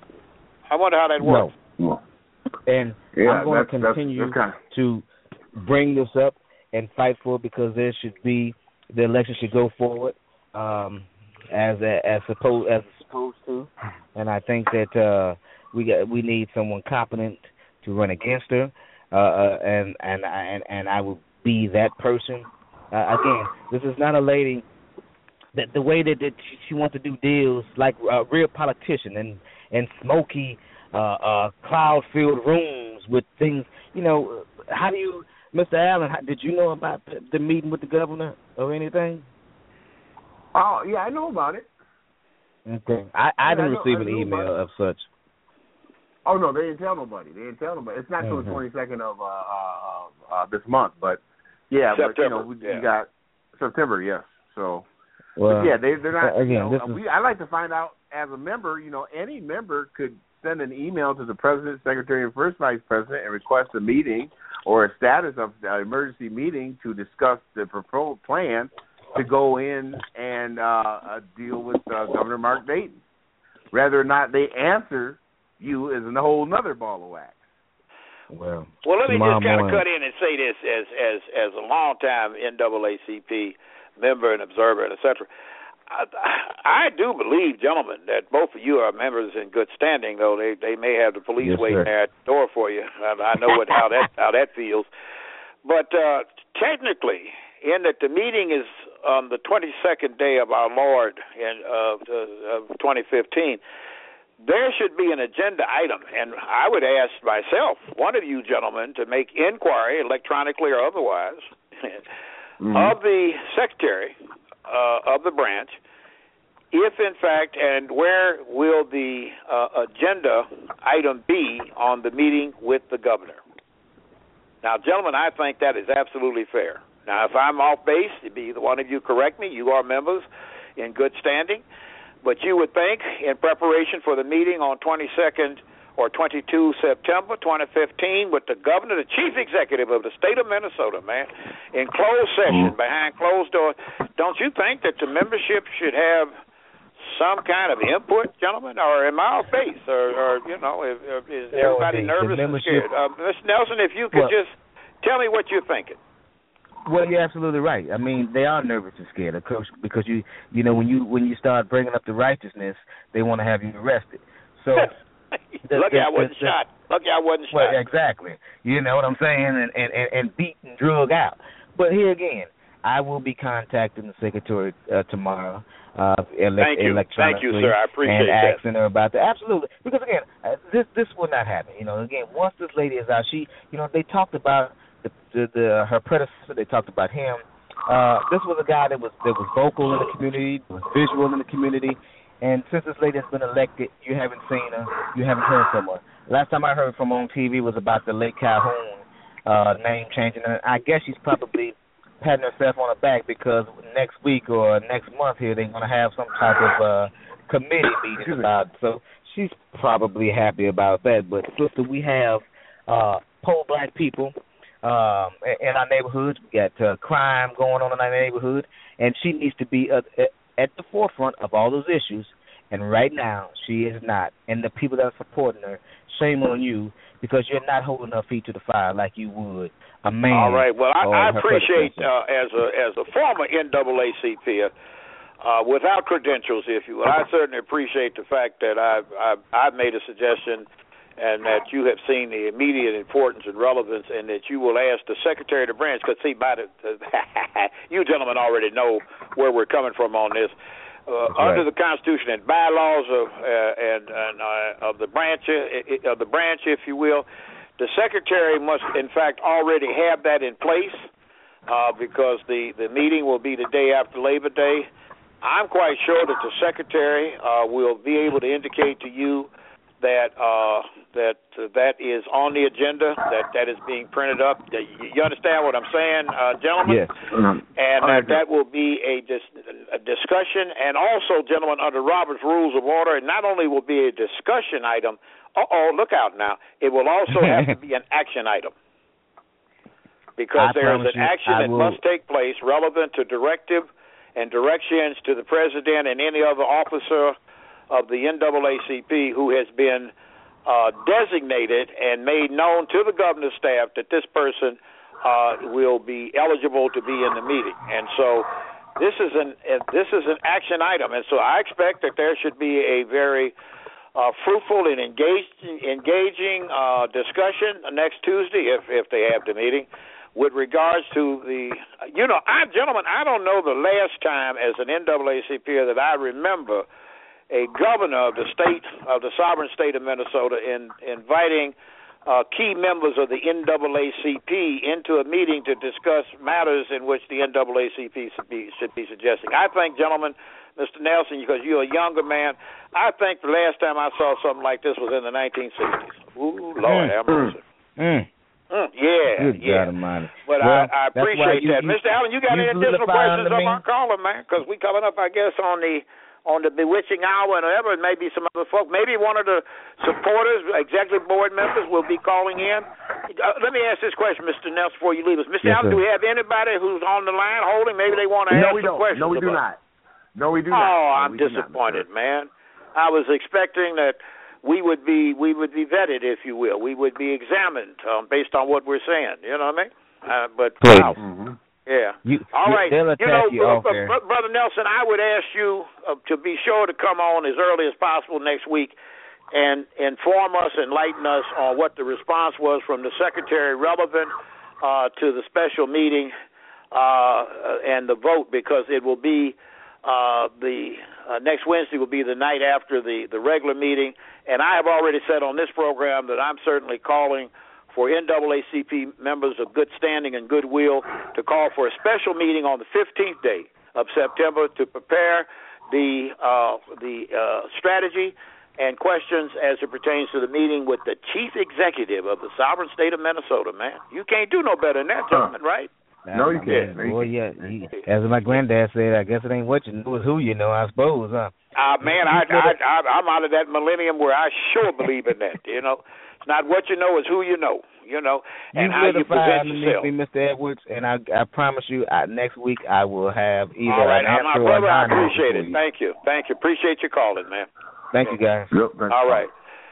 I wonder how that works. No, no. And yeah, I'm going to continue that's, that's kind of... to bring this up and fight for it, because there should be, the election should go forward um, as as supposed as supposed to, and I think that uh, we got we need someone competent to run against her, uh, uh, and and and and I will be that person. Uh, again, this is not a lady that the way that, that she, she wants to do deals like a real politician and and smoky uh, uh, cloud-filled rooms with things. You know, how do you? Mister Allen, did you know about the, the meeting with the governor or anything? Oh, yeah, I know about it. Okay. I, I didn't I know, receive I an email of such. Oh, no, they didn't tell nobody. They didn't tell nobody. It's not until mm-hmm. the twenty-second of uh, uh, uh, this month, but, yeah, September, but, you know, we, yeah. we got September, yes. So, well, but yeah, they, they're not, again, you know, this is... we, I like to find out as a member, you know, any member could send an email to the president, secretary, and first vice president and request a meeting or a status of the emergency meeting to discuss the proposed plan to go in and uh, uh, deal with uh, Governor Mark Dayton. Whether or not they answer you is a whole nother ball of wax. Well, well, let me just kind of morning. cut in and say this as as as a longtime N double A C P member and observer, and et cetera. I, I do believe, gentlemen, that both of you are members in good standing, though they they may have the police yes, waiting sir. there at the door for you. I, I know what how that how that feels. But uh, technically, in that the meeting is on the twenty-second day of our Lord in uh, of twenty fifteen, there should be an agenda item, and I would ask myself, one of you gentlemen, to make inquiry, electronically or otherwise, mm-hmm. of the secretary uh, of the branch, if in fact, and where will the uh, agenda item be on the meeting with the governor? Now, gentlemen, I think that is absolutely fair. Now, if I'm off base, be the one of you correct me. You are members in good standing. But you would think, in preparation for the meeting on twenty-second or twenty-second September twenty fifteen with the governor, the chief executive of the state of Minnesota, man, in closed session, behind closed doors, don't you think that the membership should have some kind of input, gentlemen? Or am I off base? Or, or you know, is, is everybody nervous and scared? Uh, Mister Nelson, if you could well, just tell me what you're thinking. Well, you're absolutely right. I mean, they are nervous and scared, of course, because you, you know, when you when you start bringing up the righteousness, they want to have you arrested. So, the, lucky the, I wasn't the, shot. Lucky I wasn't well, shot. Exactly. You know what I'm saying, and and and, and beat and drug out. But here again, I will be contacting the secretary uh, tomorrow. Uh, ele- Thank you. Thank you, sir. I appreciate and that. asking her about that. Absolutely. Because, again, uh, this this will not happen. You know, again, once this lady is out, she, you know, they talked about the, the, the her predecessor. They talked about him. Uh, this was a guy that was that was vocal in the community, was visual in the community. And since this lady has been elected, you haven't seen her. You haven't heard from her. Last time I heard from her on T V was about the Lake Calhoun uh, name changing. And I guess she's probably patting herself on the back because next week or next month here they're going to have some type of uh, committee meeting about it. So she's probably happy about that. But, sister, we have uh, poor black people um, in our neighborhoods. We got uh, crime going on in our neighborhood, and she needs to be uh, at the forefront of all those issues. And right now she is not. And the people that are supporting her, shame on you because you're not holding her feet to the fire like you would a man. All right. Well, I, I appreciate uh, as a as a former N double A C P, uh, without credentials, if you will, I certainly appreciate the fact that I've, I've I've made a suggestion, and that you have seen the immediate importance and relevance, and that you will ask the Secretary of the Branch. Because see, by the you gentlemen already know where we're coming from on this. Uh, right. Under the Constitution and bylaws of uh, and, and uh, of the branch uh, of the branch, if you will. The secretary must, in fact, already have that in place uh, because the, the meeting will be the day after Labor Day. I'm quite sure that the Secretary uh, will be able to indicate to you that uh, that uh, that is on the agenda, that that is being printed up. You understand what I'm saying, uh, gentlemen? Yes. And that that will be a, dis- a discussion, and also, gentlemen, under Robert's Rules of Order, it not only will be a discussion item, uh-oh, look out now, it will also have to be an action item. Because I there is an you, action I that will... must take place relevant to directive and directions to the President and any other officer of the N double A C P who has been uh, designated and made known to the governor's staff that this person uh, will be eligible to be in the meeting. And so this is an uh, this is an action item, and so I expect that there should be a very uh, fruitful and engaged, engaging uh, discussion next Tuesday if if they have the meeting. With regards to the, you know, I, gentlemen, I don't know the last time as an N double A C P that I remember a governor of the state, of the sovereign state of Minnesota, in inviting uh, key members of the N double A C P into a meeting to discuss matters in which the N double A C P should be, should be suggesting. I think, gentlemen, Mister Nelson, because you're a younger man, I think the last time I saw something like this was in the nineteen sixties. Ooh, Lord have mercy. Mm. Mm, yeah, Good yeah. God Almighty. But well, I, I appreciate you, that. You, Mister Allen, you got you any additional questions on on our caller, man? Because we coming up, I guess, on the on the bewitching hour and whatever, and maybe some other folk. Maybe one of the supporters, executive board members, will be calling in. Uh, let me ask this question, Mister Nelson, before you leave us. Mister Yes, Allen, sir. do we have anybody who's on the line holding? Maybe they want to no, ask we some don't. questions. No, we do about. not. No, we do oh, not. Oh, no, I'm disappointed, not, man. I was expecting that we would be we would be vetted, if you will. We would be examined um, based on what we're saying. You know what I mean? Uh, but wow. Mm-hmm. Yeah. You, All you, right. They'll you know, you uh, there. uh, Brother Nelson, I would ask you uh, to be sure to come on as early as possible next week and inform us, enlighten us on what the response was from the Secretary relevant uh, to the special meeting uh, and the vote, because it will be uh, the uh, next Wednesday will be the night after the, the regular meeting. And I have already said on this program that I'm certainly calling for N double A C P members of good standing and goodwill to call for a special meeting on the fifteenth day of September to prepare the uh, the uh, strategy and questions as it pertains to the meeting with the chief executive of the sovereign state of Minnesota, man. You can't do no better than that, gentlemen, right? No, you can't. Well, yeah. He, as my granddad said, I guess it ain't what you know, it's who you know, I suppose, huh? Uh, man, I, I, I, I'm out of that millennium where I sure believe in that, you know. It's not what you know, it's who you know, you know, and you how you present yourself. Me, Mister Edwards, and I, I promise you, I, next week I will have either All right, an my answer brother, or I an appreciate it. You. Thank you. Thank you. Appreciate you calling, man. Thank you, guys. Yep, All right.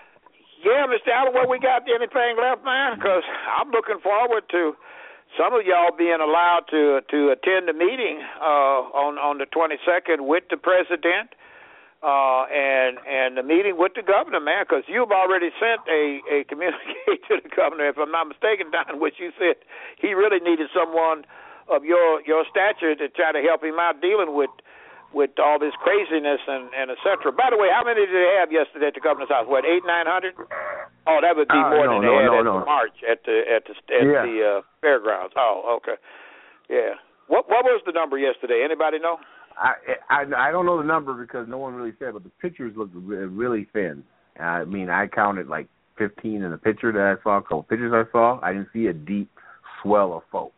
Yeah, Mister Allen, what we got anything left, man? Because I'm looking forward to some of y'all being allowed to to attend the meeting uh, on on the twenty-second with the president uh, and and the meeting with the governor, man. Because you've already sent a a communique to the governor, if I'm not mistaken, Don, which you said he really needed someone of your your stature to try to help him out dealing with with all this craziness and, and et cetera. By the way, how many did they have yesterday at the governor's house? What, eight, nine hundred? Oh, that would be uh, more no, than no, they had no, at no. the march at the at the at yeah. the uh, fairgrounds. Oh, okay, yeah. What what was the number yesterday? Anybody know? I, I I don't know the number because no one really said, but the pictures looked really thin. I mean, I counted like fifteen in the picture that I saw. A couple pictures I saw, I didn't see a deep swell of folks.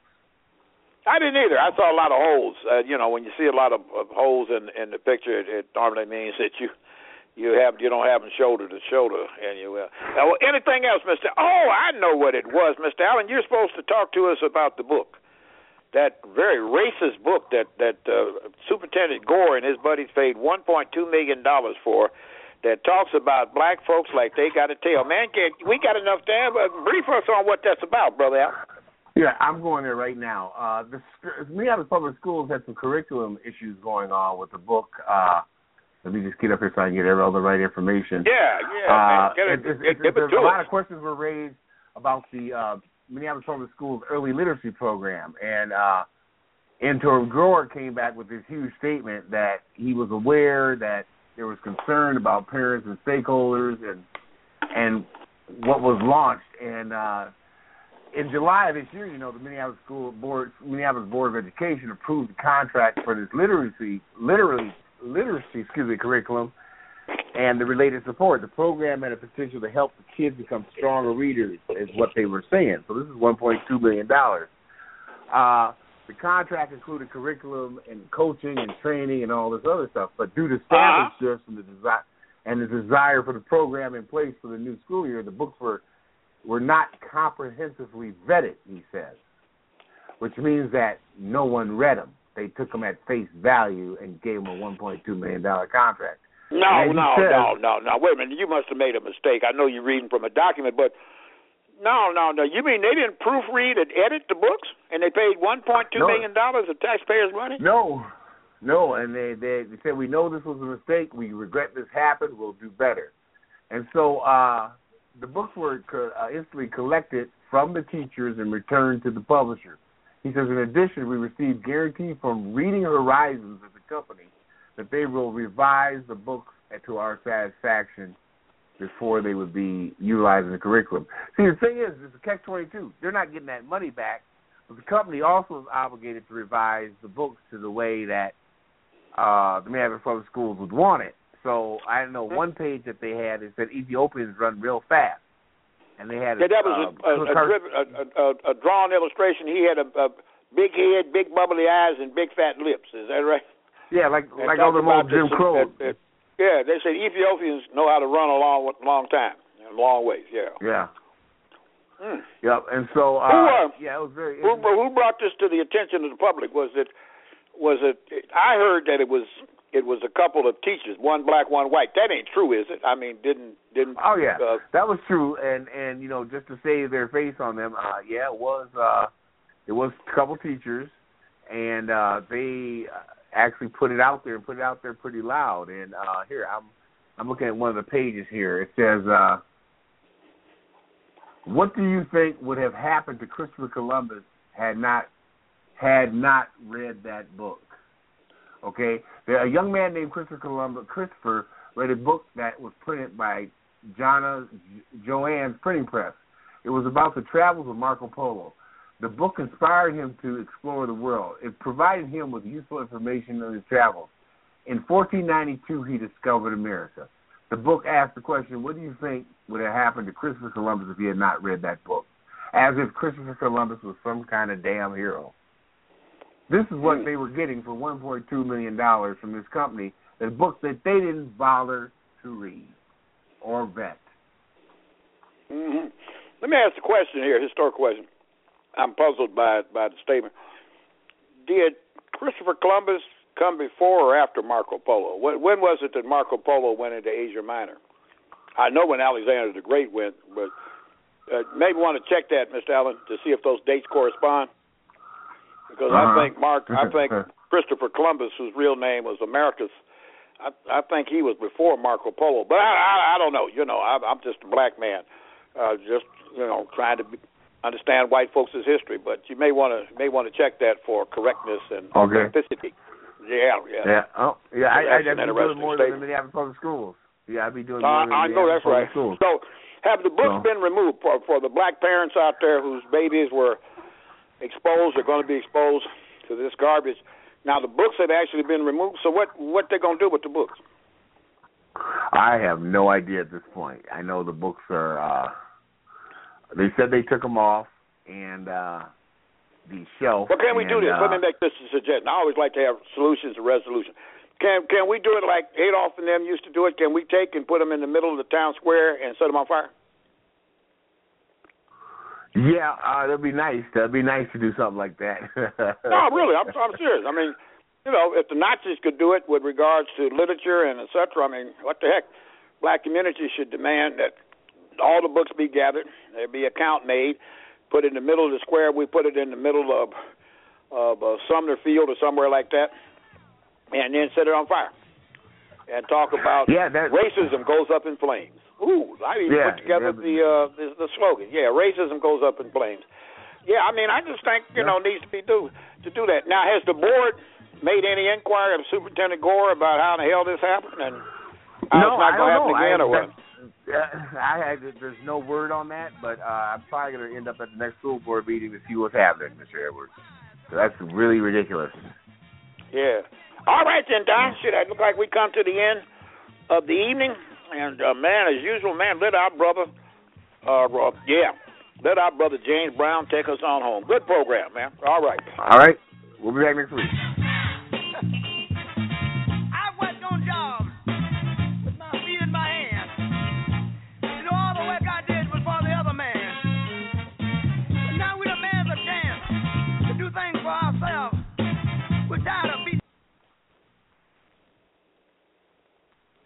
I didn't either. I saw a lot of holes. Uh, you know, when you see a lot of, of holes in in the picture, it, it normally means that you you have you don't have them shoulder to shoulder. And you will. Now, well, anything else, Mister Oh, I know what it was, Mister Allen. You're supposed to talk to us about the book, that very racist book that that uh, Superintendent Gore and his buddies paid one point two million dollars for, that talks about black folks like they got a tail. Man, can we got enough time? Uh, brief us on what that's about, Brother Allen. Yeah, I'm going there right now. Uh, the Minneapolis Public Schools had some curriculum issues going on with the book. Uh, let me just get up here so I can get all the right information. Yeah, yeah. Uh, man. Get it, it, it, get, it, get it, a lot of questions were raised about the uh, Minneapolis Public Schools early literacy program, and uh, Anton Gore came back with this huge statement that he was aware that there was concern about parents and stakeholders and and what was launched, and uh, in July of this year, you know, the Minneapolis School Board, Minneapolis Board of Education approved the contract for this literacy, literally literacy, excuse me, curriculum, and the related support. The program had a potential to help the kids become stronger readers, is what they were saying. So this is one point two million dollars. Uh, the contract included curriculum and coaching and training and all this other stuff, but due to staffing uh-huh. shifts and the desire and the desire for the program in place for the new school year, the books were were not comprehensively vetted, he says, which means that no one read them. They took them at face value and gave them a one point two million dollars contract. No, no, says, no, no, no. Wait a minute. You must have made a mistake. I know you're reading from a document, but no, no, no. You mean they didn't proofread and edit the books, and they paid one point two million dollars of taxpayers' money? No, no. And they, they, they said, we know this was a mistake. We regret this happened. We'll do better. And so uh, the books were co- uh, instantly collected from the teachers and returned to the publisher. He says, in addition, we received guarantee from Reading Horizons as a company that they will revise the books to our satisfaction before they would be utilized in the curriculum. See, the thing is, it's a catch twenty-two. They're not getting that money back, but the company also is obligated to revise the books to the way that uh, the Minneapolis Public Schools would want it. So I know one page that they had, it said Ethiopians run real fast. And they had yeah, that uh, was a, a, a, a, a, a drawn illustration. He had a, a big head, big bubbly eyes, and big fat lips. Is that right? Yeah, like and like all the old Jim Crow. That, that, yeah, they said Ethiopians know how to run a long, long time, a long ways. Yeah. Yeah. Mm. Yep. And so, uh, who, uh, yeah, it was very. Who, who brought this to the attention of the public? Was it? Was it? I heard that it was. It was a couple of teachers, one black, one white. That ain't true, is it? I mean, didn't didn't. Oh yeah, uh, that was true. And and you know, just to save their face on them, uh, yeah, it was. Uh, it was a couple teachers, and uh, they actually put it out there and put it out there pretty loud. And uh, here, I'm I'm looking at one of the pages here. It says, uh, "What do you think would have happened to Christopher Columbus had not had not read that book?" Okay, a young man named Christopher Columbus, Christopher read a book that was printed by Jonna Joanne's printing press. It was about the travels of Marco Polo. The book inspired him to explore the world. It provided him with useful information on his travels. In fourteen ninety-two, he discovered America. The book asked the question, what do you think would have happened to Christopher Columbus if he had not read that book? As if Christopher Columbus was some kind of damn hero. This is what they were getting for one point two million dollars from this company, a book that they didn't bother to read or vet. Mm-hmm. Let me ask a question here, a historic question. I'm puzzled by by the statement. Did Christopher Columbus come before or after Marco Polo? When, when was it that Marco Polo went into Asia Minor? I know when Alexander the Great went, but uh, maybe want to check that, Mister Allen, to see if those dates correspond. Because uh-huh. I think Mark, I think Christopher Columbus, whose real name was Americus, I, I think he was before Marco Polo. But I, I, I don't know. You know, I, I'm just a black man, uh, just you know, trying to be, understand white folks' history. But you may want to may want to check that for correctness and okay. authenticity. Yeah, yeah. Yeah. Oh, yeah. I, I'd be doing more statement. than the Minneapolis Public Schools. Yeah, I'd be doing uh, more than I know that's right. Schools. So, have the books so. been removed for for the black parents out there whose babies were exposed or going to be exposed to this garbage? Now the books have actually been removed. So what what they're going to do with the books? I have no idea at this point. I know the books are. Uh, they said they took them off and uh, the shelf. Well, can we and, do this? Uh, Let me make this a suggestion. I always like to have solutions and resolutions. Can can we do it like Adolf and them used to do it? Can we take and put them in the middle of the town square and set them on fire? Yeah, uh, that'd be nice. That'd be nice to do something like that. No, really, I'm, I'm serious. I mean, you know, if the Nazis could do it with regards to literature and et cetera, I mean, what the heck? Black community should demand that all the books be gathered, there be a count made, put it in the middle of the square. We put it in the middle of of uh, Sumner Field or somewhere like that, and then set it on fire and talk about yeah, that, racism goes up in flames. Ooh, I even yeah, put together yeah, the, uh, the the slogan. Yeah, racism goes up in flames. Yeah, I mean, I just think you yeah. know needs to be do to do that. Now, has the board made any inquiry of Superintendent Gore about how the hell this happened and how no, it's not going to happen know. again, I, or what? I had there's no word on that, but uh, I'm probably going to end up at the next school board meeting to see what's happening, Mister Edwards. So that's really ridiculous. Yeah. All right then, Don. Shit, it look like we come to the end of the evening, and uh, man, as usual, man, let our brother, uh, uh, yeah, let our brother James Brown take us on home. Good program, man. All right. All right. We'll be back next week.